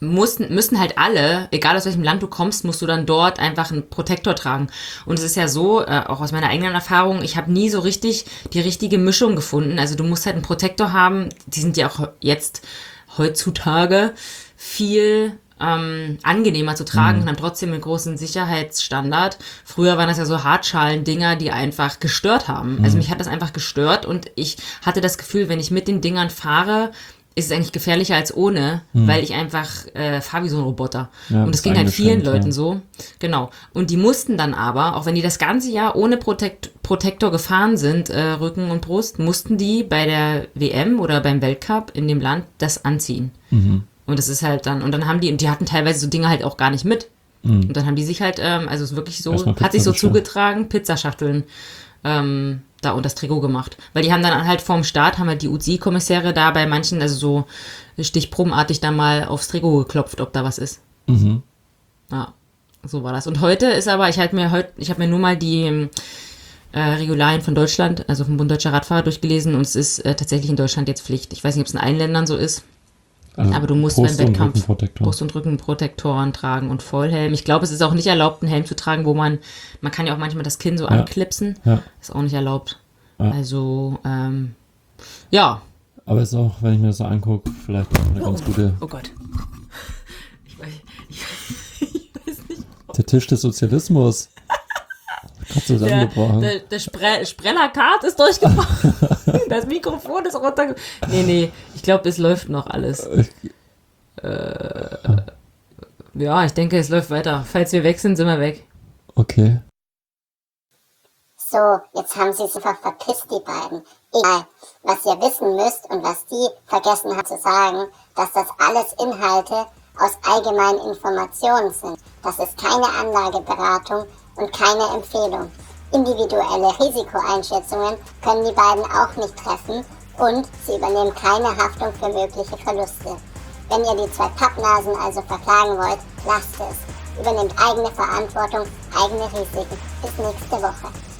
müssen halt alle, egal aus welchem Land du kommst, musst du dann dort einfach einen Protektor tragen. Und es ist ja so, auch aus meiner eigenen Erfahrung, ich habe nie so richtig die richtige Mischung gefunden. Also du musst halt einen Protektor haben, die sind ja auch jetzt heutzutage viel angenehmer zu tragen und haben trotzdem einen großen Sicherheitsstandard. Früher waren das ja so Hartschalen-Dinger, die einfach gestört haben. Also mich hat das einfach gestört und ich hatte das Gefühl, wenn ich mit den Dingern fahre, ist es eigentlich gefährlicher als ohne, weil ich einfach fahre wie so ein Roboter. Ja, und das ging halt vielen Leuten so. Genau. Und die mussten dann aber, auch wenn die das ganze Jahr ohne Protektor gefahren sind, Rücken und Brust, mussten die bei der WM oder beim Weltcup in dem Land das anziehen. Und das ist halt dann, und dann haben die hatten teilweise so Dinge halt auch gar nicht mit. Und dann haben die sich halt, also es ist wirklich so, Erstmal hat sich so Pizza zugetragen, Pizzaschachteln da unter das Trikot gemacht. Weil die haben dann halt vorm Start, haben halt die UCI-Kommissäre da bei manchen, also so stichprobenartig da mal aufs Trikot geklopft, ob da was ist. Ja, so war das. Und heute ist aber, ich habe mir nur mal die Regularien von Deutschland, also vom Bund Deutscher Radfahrer durchgelesen und es ist tatsächlich in Deutschland jetzt Pflicht. Ich weiß nicht, ob es in allen Ländern so ist. Also Aber du musst Brust- beim und Wettkampf Rückenprotektor. Brust- und Rückenprotektoren tragen und Vollhelm. Ich glaube, es ist auch nicht erlaubt, einen Helm zu tragen, wo man kann ja auch manchmal das Kinn so anklipsen. Ja. Ist auch nicht erlaubt. Ja. Also, ja. Aber ist auch, wenn ich mir das so angucke, vielleicht auch eine ganz gute... Oh Gott. Ich weiß nicht. Der Tisch des Sozialismus. Hat zusammengebrochen. Der Sprellerkart ist durchgebrochen. Das Mikrofon ist runtergebrochen. Nee, ich glaube, es läuft noch alles. Ja, ich denke, es läuft weiter. Falls wir weg sind, sind wir weg. Okay. So, jetzt haben sie sich einfach verpisst, die beiden. Egal, was ihr wissen müsst und was die vergessen haben zu sagen, dass das alles Inhalte aus allgemeinen Informationen sind. Das ist keine Anlageberatung und keine Empfehlung. Individuelle Risikoeinschätzungen können die beiden auch nicht treffen und sie übernehmen keine Haftung für mögliche Verluste. Wenn ihr die zwei Pappnasen also verklagen wollt, lasst es. Übernehmt eigene Verantwortung, eigene Risiken. Bis nächste Woche.